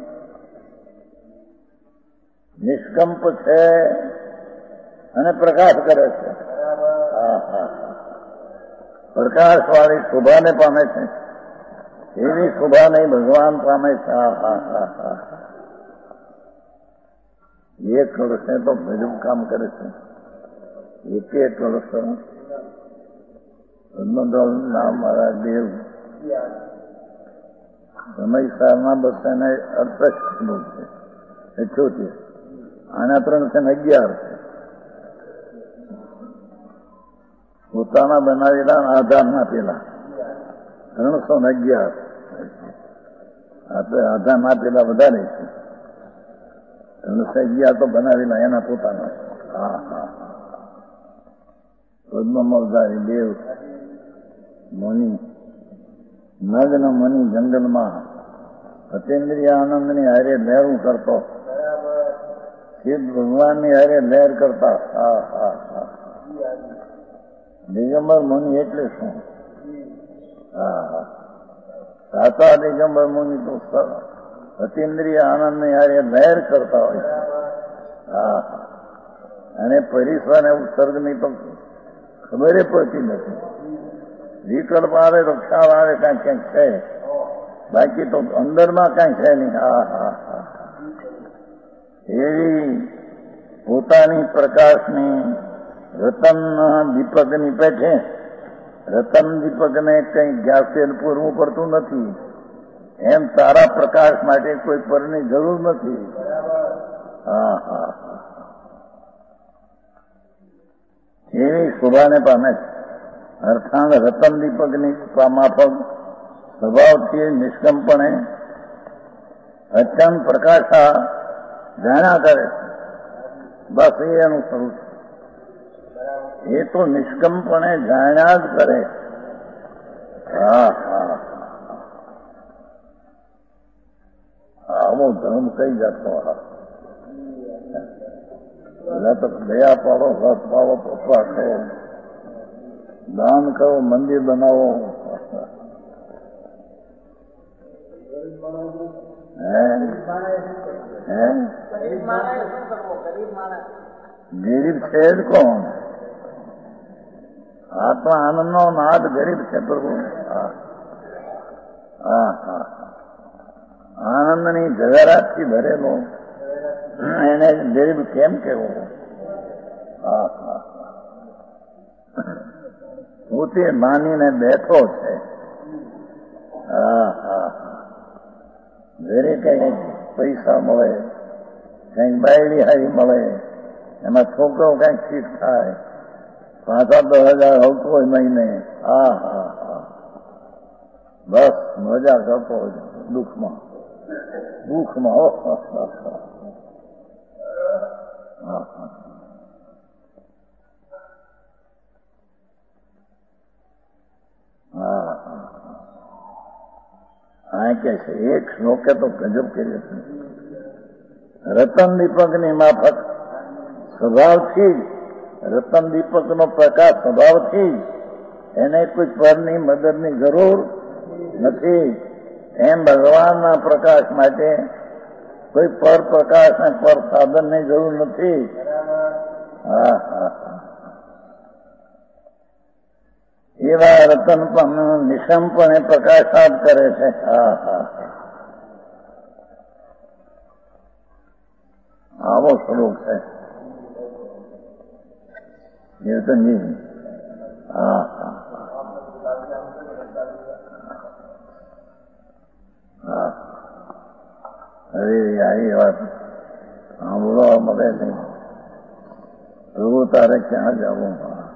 નિષ્કંપ છે અને પ્રકાશ કરે છે. હા હા પ્રકાશ વાળી શોભાને પામે છે એવી શોભા નહીં ભગવાન પામે છે. હા હા હા હા એક વર્ષે તો ભજન કામ કરે છે. એક એક વર્ષ નામ મારા દેવ સમયસારના બસાને અડસઠ નું છે અઠ્યોતેર આના ત્રણસો ને અગિયાર છે. પોતાના બનાવેલા આધાર નાપેલા ત્રણસો ને અગિયાર આપણે આધાર નાપેલા વધારે છે. ત્રણસો અગિયાર તો બનાવેલા એના પોતાના. હા હા પદ્મમલધારી દેવ મુનિ નગ્ન મુનિ જંગલમાં અતેન્દ્રિય આનંદની હારે લહેરું કરતો સિદ્ધ ભગવાનની હારે લહેર કરતા. હા હા હા દિગંબર મુનિ એટલે શું? હા હા સાતા દિગંબર મુનિ તો અતિન્દ્રિય આનંદની હારે લહેર કરતા હોય છે. હા અને પરિસર અને ઉત્સર્ગની તો ખબર પડતી નથી. વિકલ્પ આવે તો ખ્યાલ આવે કાંઈ ક્યાંક છે, બાકી તો અંદરમાં કાંઈ છે નહીં. હા હા હા એવી પોતાની પ્રકાશની રતન દીપકની પેઠે રતન દીપકને કંઈ ગેસેલ પૂરવું પડતું નથી. એમ તારા પ્રકાશ માટે કોઈ પરની જરૂર નથી. હા હા એવી શોભાને પામે છે. અર્થાંત રતન દીપકની માફક સ્વભાવથી નિષ્કંપણે અત્યંત પ્રકાશા જાણ્યા કરે. બસ એ એનું સ્વરૂપ. એ તો નિષ્કંપણે જાણ્યા જ કરે. હા હા આવો ધર્મ કઈ જાતનો? એટલે તો દયા પાડો, રસ પાડો, પપ્પા કરો, દાન કરો, મંદિર બનાવો. ગરીબ છે જ કોણ? આત્મા આનંદ નો નાદ ગરીબ છે પ્રભુ. હા હા આનંદની જગરાતથી ભરેલો એને ગરીબ કેમ કેવો? હા હા પોતે માનીને બેઠો છે. હા હા ઘરે કઈ પૈસા મળે, કઈક બાયડી હારી મળે, એમાં છોકરો કઈક ફીટ થાય, પાછા દસ હજાર આવતો હોય મહિને. હા હા હા બસ મજા કરતો હોય દુઃખમાં દુઃખમાં. હા હા કે છે એક શ્લોકે તો ગજબ કર્યો છે. રતન દીપકની માફક સ્વભાવથી જ રતન દીપકનો પ્રકાશ સ્વભાવથી એને કોઈ પરની મદદની જરૂર નથી. એમ ભગવાનના પ્રકાશ માટે કોઈ પર પ્રકાશ અને પર સાધનની જરૂર નથી. હા હા એવા રતન પણ નિશંપણે પ્રકાશાત કરે છે. હા હા આવો શ્લોક છે નિર્તનજી. હા હા હા અરે આવી વાત સાંભળવા મળે નહીં. પ્રભુ તારે ક્યાં જવું?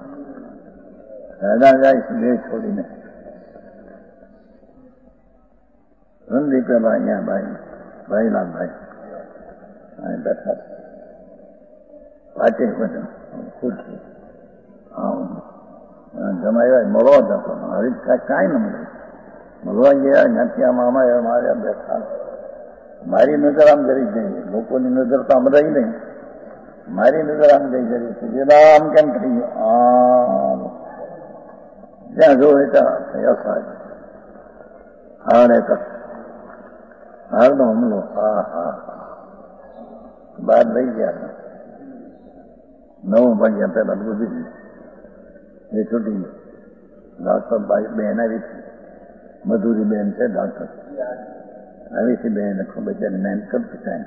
દાદા જાય છે દેશ છોડીને. સંધિ પેલા અહીંયા ભાઈ ભાઈ લાલભાઈ અહીં બેઠા પાટી બધું ખુરશી હા જમાય મળવા જતો હરીફ કાંઈ ન મળે મળવા ગયા નથી આમાં અમારે અમારે બેઠા મારી નજર આમ કરી જઈએ લોકોની નજર તો આમ રહી નહીં મારી નજર આમ ગઈ કરી છે આમ કેમ થઈ ગયું આમ જ્યાં જો ત્યાં હાડ એક હારનો હુમલો હા હા બહાર લઈ ગયા નવ વાગ્યા પેલા બધું એ છૂટી ગયું ડોક્ટર ભાઈ બેન આવી છે મધુરી બેન છે ડોક્ટર આવી છે બેન બચારી મેન કરતી કાંઈ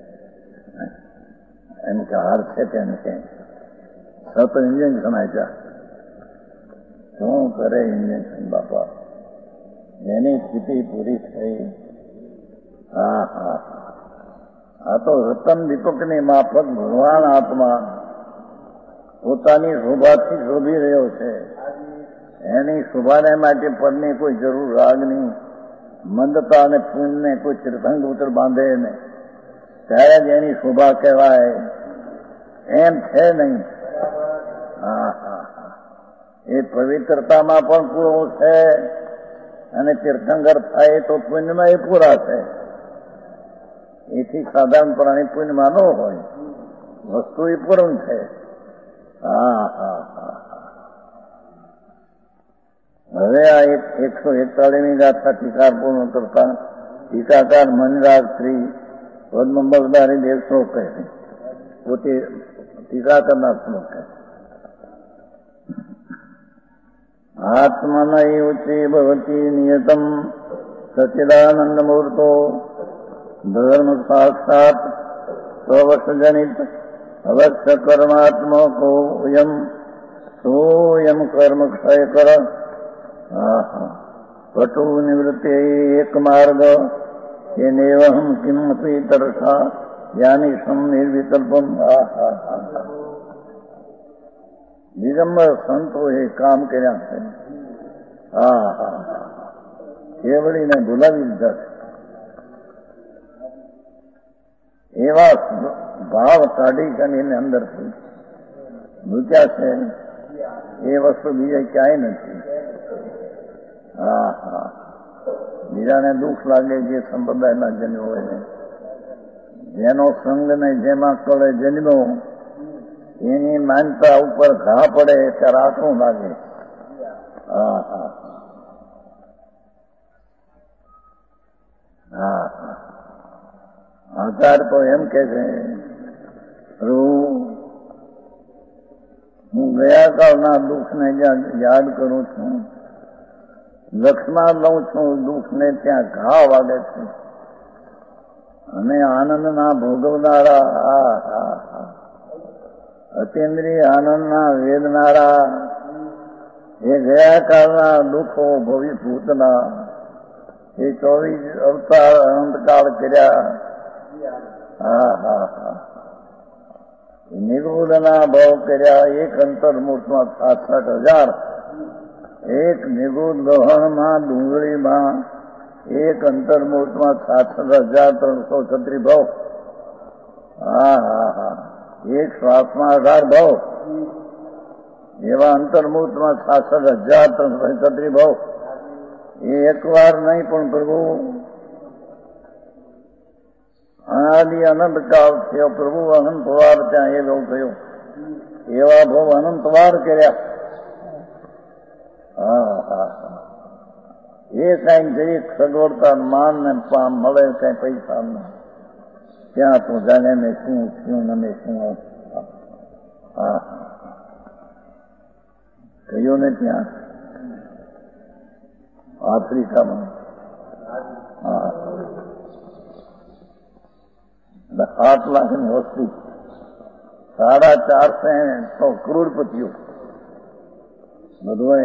એમ કે હાર છે તેને ક્યાંય સત ઇન્જેક્શન આપ્યા શું કરે ઇન્જેક્શન બાપા એની સ્થિતિ પૂરી થઈ હા હા આ તો રતન દીપકની માફક ભગવાન આત્મા પોતાની શોભાથી શોભી રહ્યો છે એની શોભાને માટે પરની કોઈ જરૂર રાગની મંદતા અને પુણ્યને કોઈ તીર્થંગ ઉત્તર બાંધે ને ત્યારે જ એની શોભા કહેવાય એમ છે નહીં હા હા હા એ પવિત્રતામાં પણ પૂરો છે અને તીર્થંકર થાય તો પુણ્યમાં એ પૂરા છે એથી સાધારણ પ્રાણી પુણ્યમાં ન હોય વસ્તુ એ પૂર્ણ છે હા હા હા હવે આ એક એકસો એકતાળીસમી ગાથા ટીકાર પૂર્ણ કરતા ટીકાકાર મનરાજ શ્રી પદ્મબલદારી દેવ શ્લોક કહે પોતે ટીકા કરનાર શ્લોક કહે આત્મન ઉચી ભવતી નિયતમ સચિદાનંદ મૂર્તો ધર્મ સાક્ષાત સ્વવશજનિત અવશ્ય કર્માત્મકો યમ સોયમ કર્મ ક્ષય કર પટુ નિવૃત્તિ એક માર્ગ એ નેવહમ કિમપી તરસા યાની સમ નિર્વિકલ્પમ દિગંબર સંતોએ કામ કર્યા છે હા હા કેવડીને બોલાવી દીધા છે એવા ભાવ કાઢી કરીને અંદરથી મૂક્યા છે એ વસ્તુ બીજે ક્યાંય નથી હા હા બીજાને દુઃખ લાગે જે સંપ્રદાયના જન્મ હોય ને જેનો સંગ ને જેમાં કળે જન્મો એની માનતા ઉપર ઘા પડે ત્યારે આટલું લાગે હા હા હા હા આચાર તો એમ કે છે હું ગયા કાળના દુઃખને યાદ કરું છું લક્ષમાં લઉં છું દુઃખને ત્યાં ઘા વાગે છે અને આનંદના ભોગવનારા હા હા હા અતિન્દ્રિય આનંદના વેદનારા એ ગયા કાળના દુઃખો ભવિભૂતના એ ચોવીસ અવતાર અનંતકાળ કર્યા હા હા હા નિગૂઢના ભાવ કર્યા એક અંતર્મૂર્તમાં સાસઠ હજાર એક નિગૂઢ ગહણમાં ડુંગળીમાં એક અંતર્મૂર્તમાં સાસઠ હજાર ત્રણસો છત્રીસ ભાવ હા હા હા એક શ્વાસમાં અઢાર ભાવ એવા અંતર્મૂર્તમાં સાસઠ હજાર ત્રણસો છત્રીસ ભાવ એ એક વાર નહીં પણ પ્રભુ અનાદિ અનંત કાળ થયો પ્રભુ અનંત વાર ત્યાં એ ભાવ થયો એવા ભાવ અનંત વાર કર્યા હા હા હા એ કઈ જઈ સગવડતા માન ને પામ મળે કઈ પૈસા ને ત્યાં તો જાણે ને શું શું મને શું હા કયો ને ત્યાં આફ્રિકામાં હા આઠ લાખની વસ્તી સાડા ચારસો તો કરોડપતિઓ બધું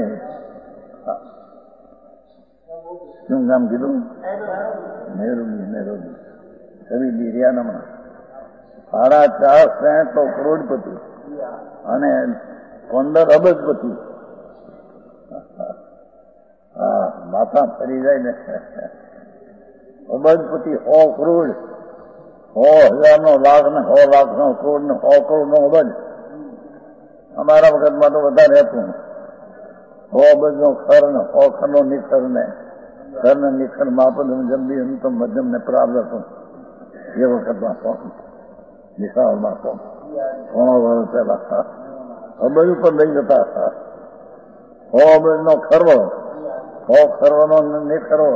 શું નામ કીધું નેરોબી નેરોબી સવી બિરિયાનામાં સાડા ચારસો તો કરોડપતિ અને પંદર અબજપતિ હા માથા ફરી જાય ને અબજપતિ સો કરોડ, સો હજાર નો લાખ ને સો લાખ નો કરોડ ને સો કરોડ નો અબજ. અમારા વખતમાં તો વધારે હતું. સો અબજ નો ખર ને સો ખર નો નિખર ને ખર ને નિખર માપદમ જલ્દી અંતમ મધ્યમ ને પ્રાપ્ત હતું. એ વખતમાં સો નિશાળમાં સો ઘણો વર્ષ પહેલા અબજ ઉપર લઈ જતા હતા. સો અબજ નો ખરવો, સો ખરવો નો નિખરો,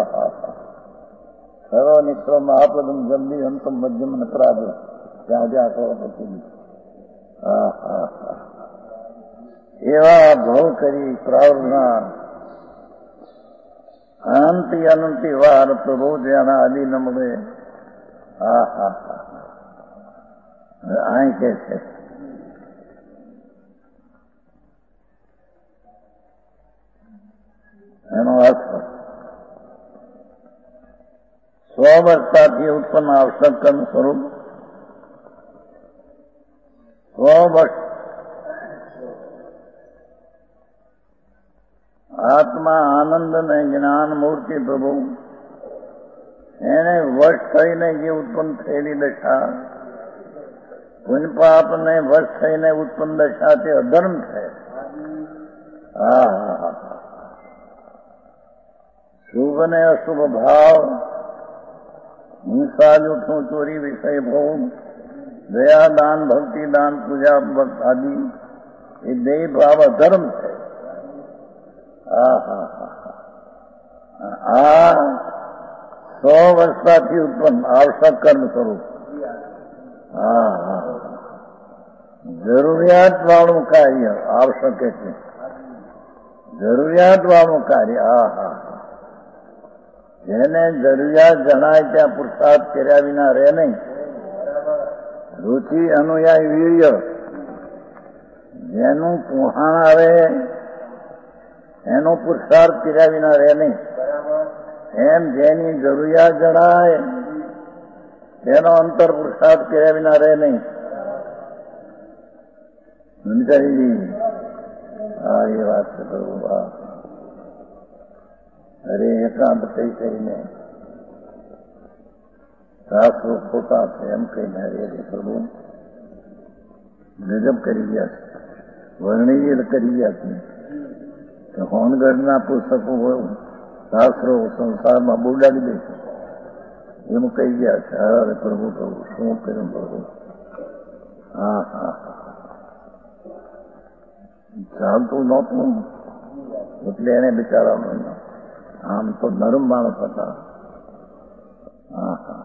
ખરો નિખરો મહાપદમ જલ્દી અંતમ મધ્યમ ને પ્રાપ્ત. ત્યાં જ્યાં કરો પછી હા હા હા એવા ભાવ કરી પ્રાવના અનંતી અનંતી વાર પ્રભુ જેના આદિ ન મળે. હા હા હા અહીં કે છે એનો અર્થ સ્વવર્તાથી ઉત્પન્ન આવશ્યક કર્મ સ્વરૂપ સ્વવર્ત આત્મા આનંદ ને જ્ઞાન મૂર્તિ પ્રભુ એને વશ થઈને જે ઉત્પન્ન થયેલી દશા, પુણ્યપાપને વશ થઈને ઉત્પન્ન દશા તે અધર્મ છે. હા હા હા શુભ ને અશુભ ભાવ, હિંસા જૂઠું ચોરી વિષય ભોગ, દયા દાન ભક્તિ દાન પૂજા આદિ એ બે ભાવ અધર્મ છે. હા હા હા આ સો વર્ષાથી ઉત્પન્ન આવશ્યક કર્મ સ્વરૂપ. હા હા જરૂરિયાત વાળું કાર્ય આવશ્યક એટલે જરૂરિયાત વાળું કાર્ય. હા હા જેને જરૂરિયાત જણાય ત્યાં પુરુષાર્થ કર્યા વિના રહે નહીં. રુચિ અનુયાય વીર્ય જેનું પુહાણ આવે એનો પુરુષાર્થ કર્યા વિના રહે નહીં. એમ જેની જરૂરિયાત જણાય તેનો અંતર પુરુષાર્થ કર્યા વિના રહે નહીં. સમજાઈ? હા એ વાત છે પ્રભુ. હા અરે એકાંત કઈ કહીને શાસ્ત્રો ખોટા છે એમ કહીને અરે પ્રભુ ગજબ કરી ગયા છે. વર્ણિય કરી ગયા છે. હોનગઢના પુસ્તકો શાસ્ત્રો સંસારમાં બોલાવી દે છે એમ કહી ગયા છે. અરે પ્રભુ પ્રભુ શું કર્યું પ્રભુ. હા હા ચાલતું નહોતું એટલે એને બિચારા આમ તો નરમ માણસ હતા. હા હા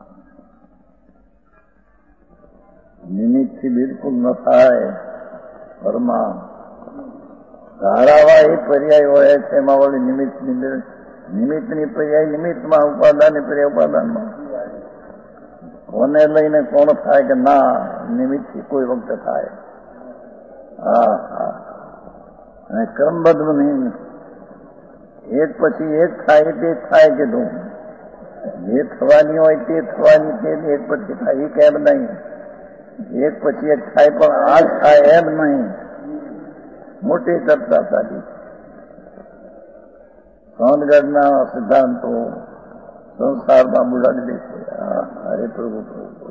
નિમિત્તથી બિલકુલ ન થાય. પરમા ધારાવાહી પર્યાય હોય છે એમાં વળી નિમિત્ત નિમિત્તની પર્યાય નિમિત્તમાં, ઉપાદાનની પર્યાય ઉપાદાનમાં. કોને લઈને કોણ થાય કે ના નિમિત્તથી કોઈ વખતે થાય. હા હા અને ક્રમબદ્ધ નહીં. એક પછી એક થાય તે થાય કીધું. જે થવાની હોય તે થવાની તે એક પછી થાય એ કેમ નહીં. એક પછી એક થાય પણ આ થાય એમ નહીં. મોટી ચર્ચા ચાલી. સોનગઢના સિદ્ધાંતો સંસારમાં બોલાવી દે છે. હરે પ્રભુ પ્રભુ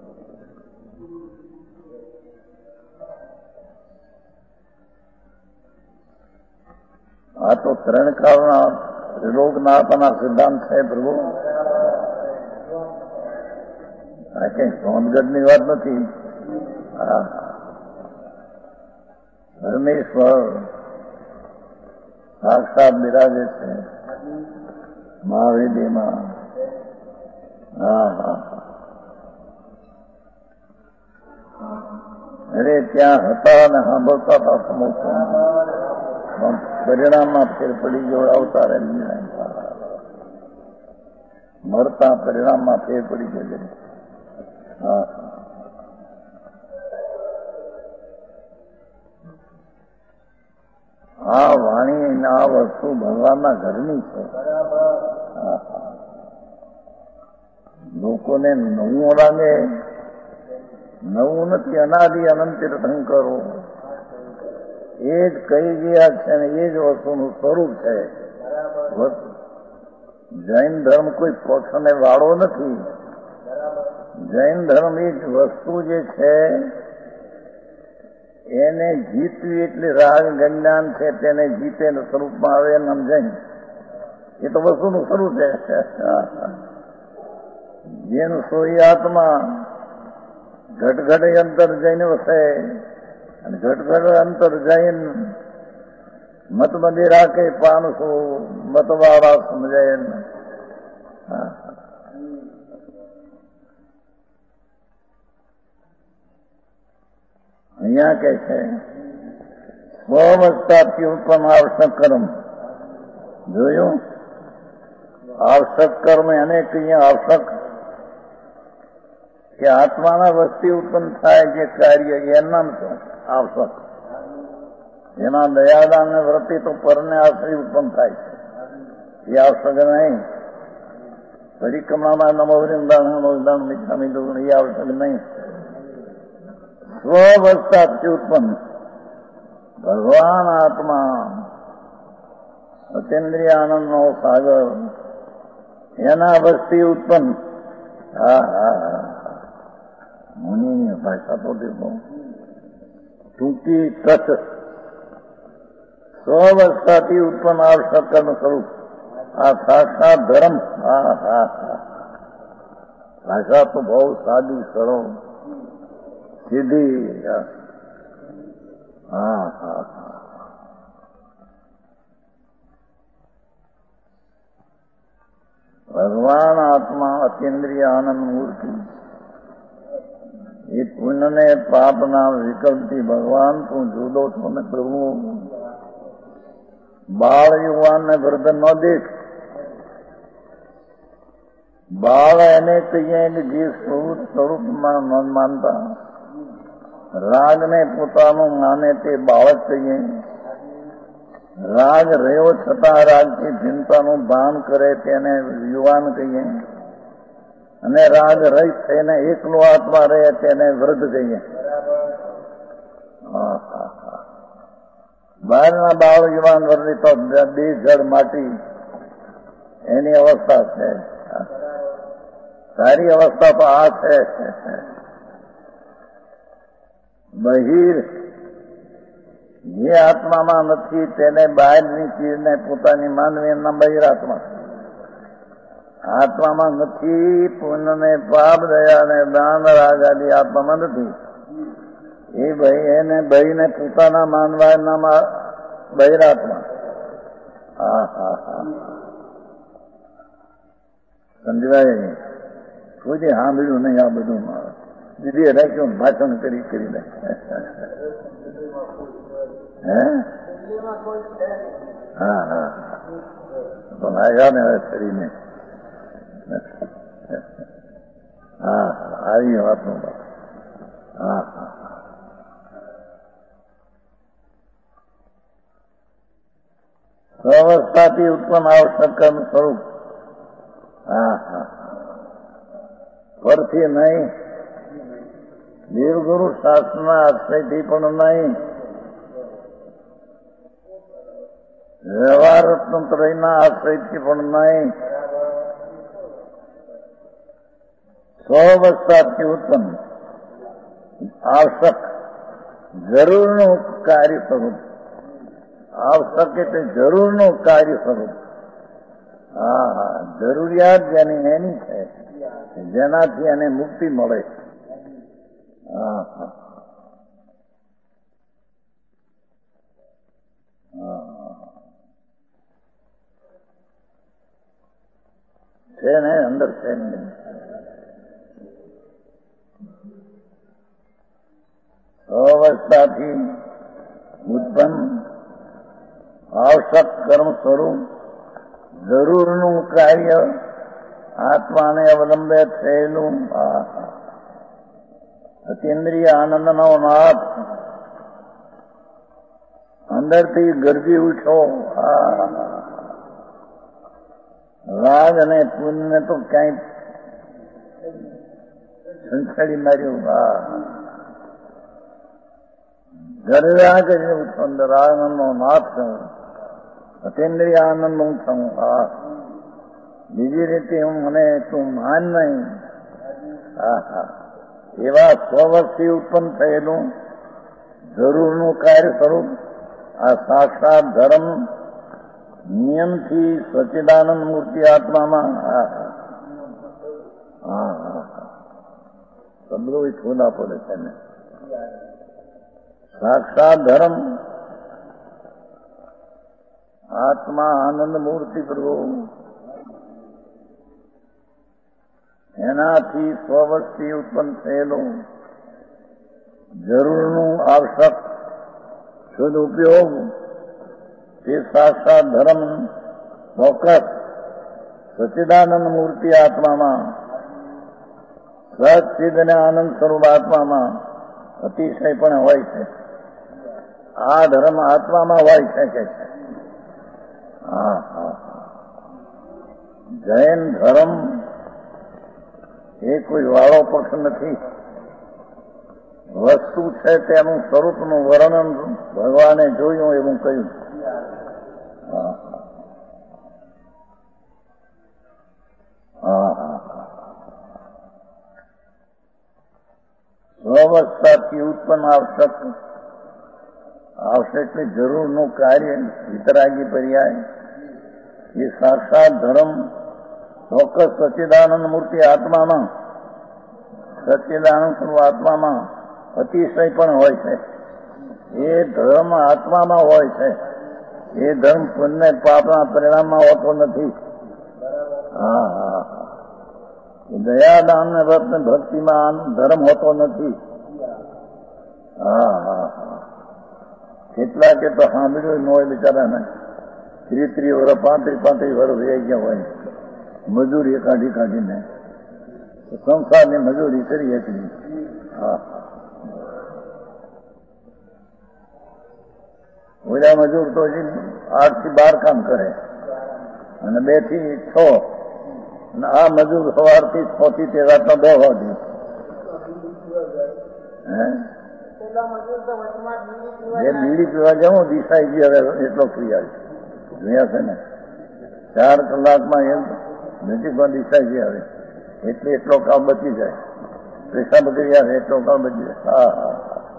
આ તો ત્રણ કાળના ત્રિલોકનાથના સિદ્ધાંત છે પ્રભુ. આ કઈ સોનગઢની વાત નથી. હા પરમેશ્વર સાક્ષાત બિરાજે છે મહાવેદીમાં. હા હા અરે ત્યાં હતા અને સાંભળતા હતા સમોસા. પરિણામમાં ફેર પડી ગયો. અવતાર મરતા પરિણામમાં ફેર પડી ગયો. હા આ વાણી આ વસ્તુ ભગવાનના ઘરની છે. લોકોને નવું લાગે. નવું નથી. અનાદિ અનંત તીર્થંકરો એ જ કહી ગયા છે ને એ જ વસ્તુનું સ્વરૂપ છે. જૈન ધર્મ કોઈ પક્ષને વાળો નથી. જૈન ધર્મ એ જ વસ્તુ જે છે એને જીતવી એટલે રાગ જ્ઞાન છે તેને જીતે સ્વરૂપમાં આવે એમ જૈન. એ તો વસ્તુનું સ્વરૂપ છે. જેનું સોઈ આત્મા ઘટઘટ અંતર જૈન વસે અને ઘટઘટ અંતર જૈન મત મંદિરા કે પાંચસો મતવાળા સમજાય. અહીંયા કે છે સ્વવસ્થાથી ઉત્પન્ન આવશ્યક કર્મ. જોયું? આવશ્યક કર્મ એને કહીએ આવશ્યક કે આત્માના વસ્તી ઉત્પન્ન થાય જે કાર્ય એના આવશ્યક. એના દયાદાન ને વૃત્તિ તો પરને આશ્રય ઉત્પન્ન થાય છે એ આવશ્યક નહીં. પરિક્રમામાં નમો વૃંદાવન મિછામી દુર્ગુણ એ આવશ્યક નહીં. સ્વવસ્થાથી ઉત્પન્ન ભગવાન આત્મા અતિન્દ્રિય આનંદનો સાગર એના વસ્તી ઉત્પન્ન. હા હા મુનિની ભાષા તો દેખો ટૂંકી કચ્છ. સ્વવસ્થાથી ઉત્પન્ન આવશ્યક કર્મ સ્વરૂપ આ સાક્ષાત ધર્મ. હા હા હા ભાષા તો બહુ સાદી સરળ સીધી. હા હા ભગવાન આત્મા અતિન્દ્રિય આનંદ મૂર્તિ એ પુણ્ય ને પાપના વિકલ્પથી ભગવાન તું જુદો છો ને પ્રભુ. બાળ યુવાન ને વૃદ્ધ ન દેખ. બાળ એને કહીએ કે જે સ્વરૂપ સ્વરૂપમાં ન માનતા રાગને પોતાનું માને તે બાળક કહીએ. રાગ રહ્યો છતાં રાગથી ચિંતાનું ભાન કરે તેને યુવાન કહીએ અને રાગ રહી થઈને એકલો આત્મા રહે તેને વૃદ્ધ કહીએ. બહારના બાળ યુવાન વૃદ્ધ તો બે જળ માટી એની અવસ્થા છે. સારી અવસ્થા તો આ છે. બહિર જે આત્મામાં નથી તેને બહારની ચીજને પોતાની માનવી એમના બહિરાત્મા. આત્મામાં નથી પુણ્ય ને પાપ દયા ને દાન રાગ આદિ આત્મામાં નથી. એ ભાઈ એને ભાઈને પોતાના માનવા એમના બહિરાત્મા. હા હા હા સમજવાય. કોઈ સાંભળ્યું નહીં આ બધું દીદી રાખ્યું ભાષણ કરી કરીને. હે હા હા પણ આવ્યા ને હવે કરીને. હા આવી વાતનો. હા હા સ્વવસ્થાથી ઉત્પન્ન આવશ્યક કર્મ સ્વરૂપ. હા હા પરથી નહીં. દેવગુરુ શાસ્ત્રના આશ્રયથી પણ નહીં. વ્યવહાર તંત્રના આશ્રયથી પણ નહીં. સ્વવસ્થાથી ઉત્પન્ન આવશ્યક જરૂરનું કાર્ય સ્વરૂપ. આવશ્યક એટલે જરૂરનું કાર્ય સ્વરૂપ. હા હા જરૂરિયાત જેની એની છે જેનાથી એને મુક્તિ મળે. હા હા છે ને અંદર છે ને. અવસ્થાથી ઉત્પન્ન આવશ્યક કર્મ સ્વરૂપ જરૂરનું કાર્ય આત્માને અવલંબે થયેલું. અતિન્દ્રિય આનંદનો નાથ અંદરથી ગરજી ઉઠો. રાગ અને પુણ્ય તો ક્યાંય સંખેડી માર્યું. ગરજા કરીને ઉઠો અંદર આનંદનો નાથ થયું. અતિન્દ્રિય આનંદ નું થયું. બીજી રીતે હું મને તું માન નહીં. હા હા એવા સો વર્ષથી ઉત્પન્ન થયેલું જરૂરનું કાર્ય સ્વરૂપ આ સાક્ષાત ધર્મ નિયમથી સચ્ચિદાનંદ મૂર્તિ આત્મામાં હા હા હા શબ્દો છોડા પડે છે ને. સાક્ષાત ધર્મ આત્મા આનંદ મૂર્તિ પ્રભુ એનાથી સ્વવસ્તી ઉત્પન્ન થયેલું જરૂરનું આવશ્યક શુદ્ધ ઉપયોગ તે સાક્ષાત ધર્મ ચોક્કસ સચ્ચિદાનંદ મૂર્તિ આત્મામાં સચ્ચિદ અને આનંદ સ્વરૂપ આત્મામાં અતિશય પણ હોય છે. આ ધર્મ આત્મામાં હોય છે કે છે. હા હા જૈન ધર્મ એ કોઈ વાળો પક્ષ નથી. વસ્તુ છે તેનું સ્વરૂપનું વર્ણન ભગવાને જોયું એવું કહ્યું. હા હા હા સ્વવસ્થાથી ઉત્પન્ન આવશ્યક આવશે એટલે જરૂરનું કાર્ય વિતરાગી પર્યાય એ સાક્ષાત ધર્મ ચોક્કસ સચ્ચિદાનંદ મૂર્તિ આત્મામાં સચ્ચિદાનંદ સ્વરૂપ આત્મામાં અતિશય પણ હોય છે. એ ધર્મ આત્મામાં હોય છે. એ ધર્મ પુણ્ય પાપના પરિણામમાં હોતો નથી. હા હા દયાદાન ને વ્રત ને ભક્તિમાં ધર્મ હોતો નથી. હા હા હા કેટલાકે તો સાંભળ્યું ન હોય બિચારાને ત્રીસ ત્રીસ વર્ષ પાંત્રીસ પાંત્રીસ વર્ષ થઈ ગયા હોય મજૂરી કાઢી કાઢીને સંસારની મજૂરી કરી એટલી. હા ઓલા મજૂર તો આઠ થી બાર કામ કરે અને બે થી છ અને આ મજૂર સવારથી છ થી તે રાતના બે વાગે. હે બીડી પીવા જાઉં દિશાઈ હવે એટલો ફ્રી આવે જોયા છે ને ચાર કલાકમાં એમ નજીકમાં દિશાઈ આવે એટલે એટલો કામ બચી જાય. પૈસા બગડી આવે એટલો કામ બચી જાય. હા હા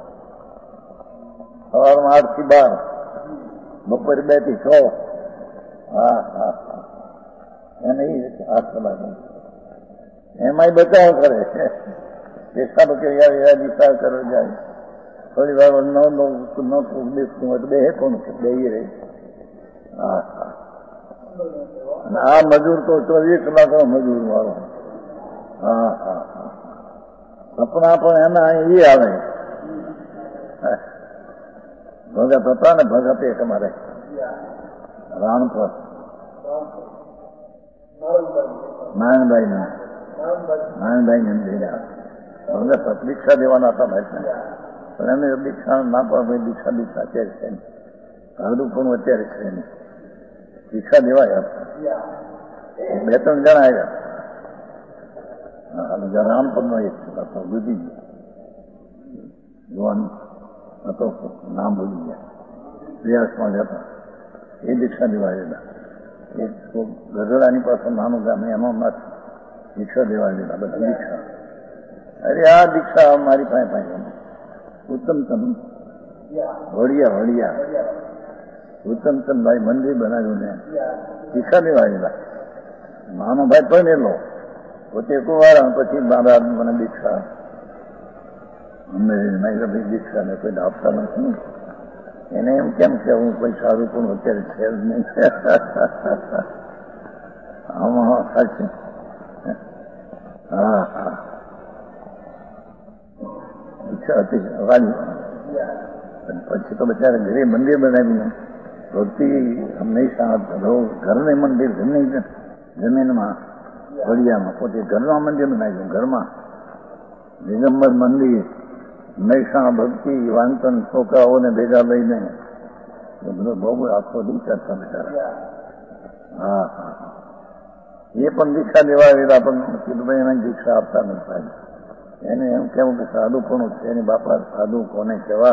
સવારમાં આઠ થી બાર બપોરે બે થી છ. હા હા હા એને આઠ કલાક એમાંય બચાવ કરે છે. પૈસા બગડી આવે એવા દિશા કરો જાય. થોડી વાર ન બેસતું હોય તો બે કોણ બે રહે. હા હા અને આ મજૂર તો ચોવીસ કલાકનો મજૂર વાળો. હા હા હા સપના પણ એના એ આવે. ભગત હતા ને ભગત એક અમારે રાણપર નારાયણભાઈ ને નારાયણભાઈ ને ભગત દીક્ષા દેવાના હતા ભાઈ પણ એમને દીક્ષા ના પણ દીક્ષા દીક્ષા અત્યારે છે ને સારું પણ અત્યારે છે ને દીક્ષા દેવાયા બે ત્રણ જણા આવ્યા. રામપર નો એક હતો ગુજી જુવાન હતો નામ ભૂલી ગયા પ્રયાસમાં જતા એ દીક્ષા દેવાયેલા. એક ગઢડાની પાસે નાનું ગામ એનો નથી દીક્ષા દેવાયેલા બધા દીક્ષા. અરે આ દીક્ષા મારી પાસે પાસે ઉત્તમચંદ વડિયા વડિયા ઉત્તમચંદભાઈ મંદિર બનાવ્યું ને દીક્ષા દેવાયેલા. નાનો ભાઈ પણ પોતે કુંવારા પછી મહારાજ મને દીક્ષા અમને ભાઈ દીક્ષા ને કોઈ આપતા નથી. એને એમ કેમ કે હું કોઈ સારું પણ અત્યારે છે જ નહીં. આમાં સાચું. હા હા દીક્ષા હતી પછી તો બચારે ઘરે મંદિર બનાવ્યું. ભક્તિ હંમેશા ઘરને મંદિર ઘરની જમીનમાં વડિયામાં પોતે ઘરમાં મંદિર બનાવ્યું. ઘરમાં દિગંબર મંદિર હંમેશા ભક્તિ વાંચન છોકરાઓને ભેગા લઈને એ બધો બહુ આખો દીક્ષા હતા. હા હા એ પણ દીક્ષા દેવાયેલા પણ કીધું એને દીક્ષા આપતા નથી. એને એમ કેવું કે સાધુ પણ છે એની બાપા સાધુ કોને કહેવા.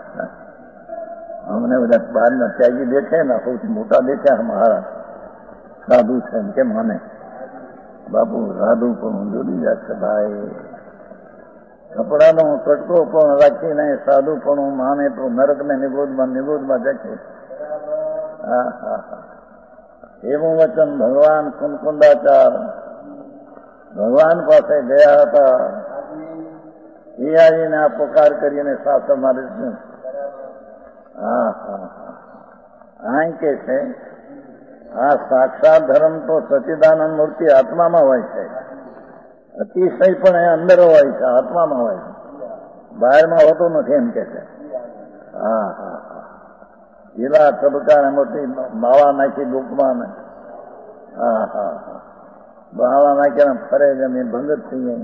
અમને બધા બહારના ત્યાગી દેખે ને સૌથી મોટા દેખ્યા મહારાજ સાધુ છે કે મને બાપુ સાધુ પણ જુદી જશે ભાઈ. કપડાનો કટકો પણ રાખીને સાધુ પણ માને તો નરક ને નિબોધમાં નિબોધમાં જશે. હા હા હા એવું વચન ભગવાન કુંકુંદાચાર ભગવાન પાસે ગયા હતા. એ આવીને આ પોકાર કરીને શાસ્ત્ર મારે શું. હા હા હા આ કે છે આ સાક્ષાત ધર્મ તો સચ્ચિદાનંદ મૂર્તિ આત્મામાં હોય છે. અતિશય પણ એ અંદર હોય છે, આત્મામાં હોય છે, બહારમાં હોતું નથી એમ કે છે. હા હા હા પેલા તબક્કાને મોટી માવા નાખી દુઃખમાં ને હા હા હા માવા નાખ્યા ફરે જમી ભંગત થઈ ગઈ.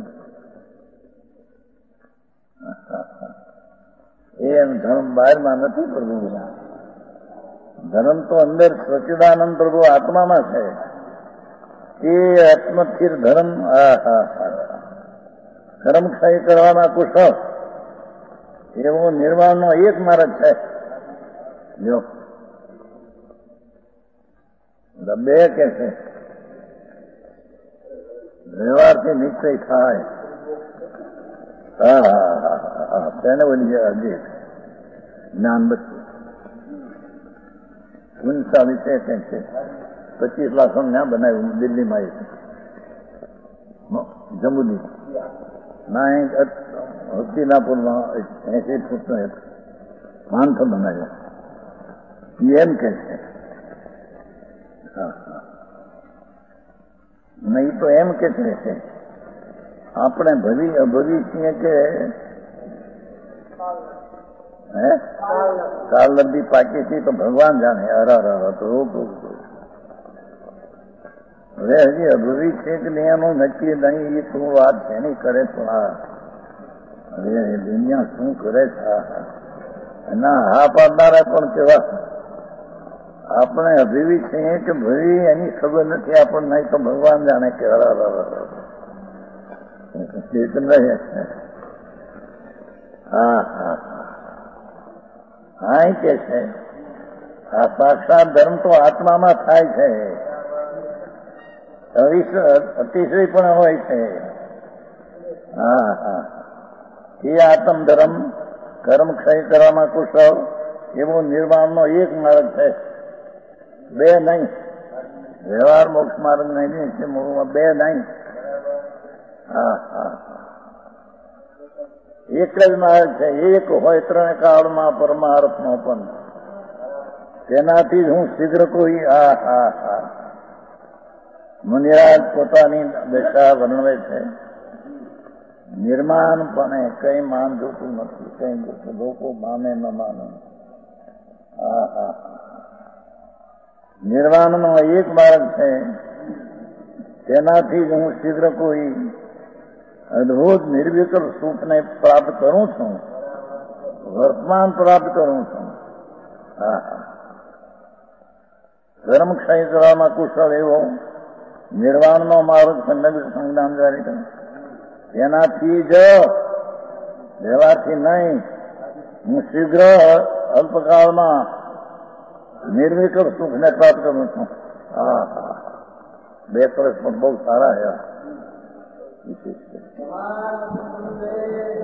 એમ ધર્મ બહારમાં નથી પ્રભુ. ધર્મ તો અંદર સચ્ચિદાનંદ પ્રભુ આત્મામાં છે. એ આત્મસ્થિર ધર્મ હા હા હા કર્મ ક્ષય કરવાના કુશળ એવો નિર્વાણનો એક માર્ગ છે. જો બે કે છે વ્યવહારથી નિશ્ચય થાય. હા હા હા હા તેને બની હજી જ્ઞાન બચે હિંસા વિશે કંઈક છે. પચીસ લાખ ત્યાં બનાવ્યું દિલ્હીમાં જમ્મુની ના હસ્તિનાપુરમાં એસી ફૂટનો એક પાંચસો બનાવ્યો. એમ કે છે નહીં તો એમ કે છે આપણે ભવી અભવી છીએ કે હે કાલ નદી પાકી છે તો ભગવાન જાણે. અરા તો હવે હજી અભવી છે કે નહીં એનું નક્કી નહીં. એ શું વાત છે એની કરે તો આ હવે દુનિયા શું કરે છે. એના હા પાડનારા પણ કેવા આપણે અભિવી છીએ કે ભવી એની ખબર નથી આપણને. નહીં તો ભગવાન જાણે કે હરા હા હા હા એ કે છે આ સાક્ષાત ધર્મ તો આત્મામાં થાય છે. અતિશય પણ હોય છે. હા હા એ આત્મ ધર્મ કર્મ ક્ષય કરવામાં કુશળ એવો નિર્વાણનો એક માર્ગ છે. બે નહીં. વ્યવહાર મોક્ષ માર્ગ નહીં છે બે નહીં. હા હા એક જ માર્ગ છે. એક હોય ત્રણ કાળમાં પરમાર્થનો પણ તેનાથી જ હું શીઘ્ર કોઈ હા હા હા મુનિરાજ પોતાની દશા વર્ણવે છે. નિર્માણપણે કઈ માન જોતું નથી. કઈ જોતું લોકો માને ન માને. હા હા નિર્વાણનો એક માર્ગ છે. તેનાથી જ હું શીઘ્ર કોઈ અદભુત નિર્વિકલ્પ સુખને પ્રાપ્ત કરું છું. વર્તમાન પ્રાપ્ત કરું છું. હા હા કર્મ ક્ષય કરવામાં કુશળ એવો નિર્વાણનો માર્ગ સંદર્ભ સંજ્ઞાન જારી કરે. તેનાથી જ વ્યવહારથી નહીં હું શીઘ્ર અલ્પકાળમાં નિર્વિકલ્પ સુખને પ્રાપ્ત કરું છું. હા હા બે વર્ષ પણ બહુ સારા એવા વિશેષ છે.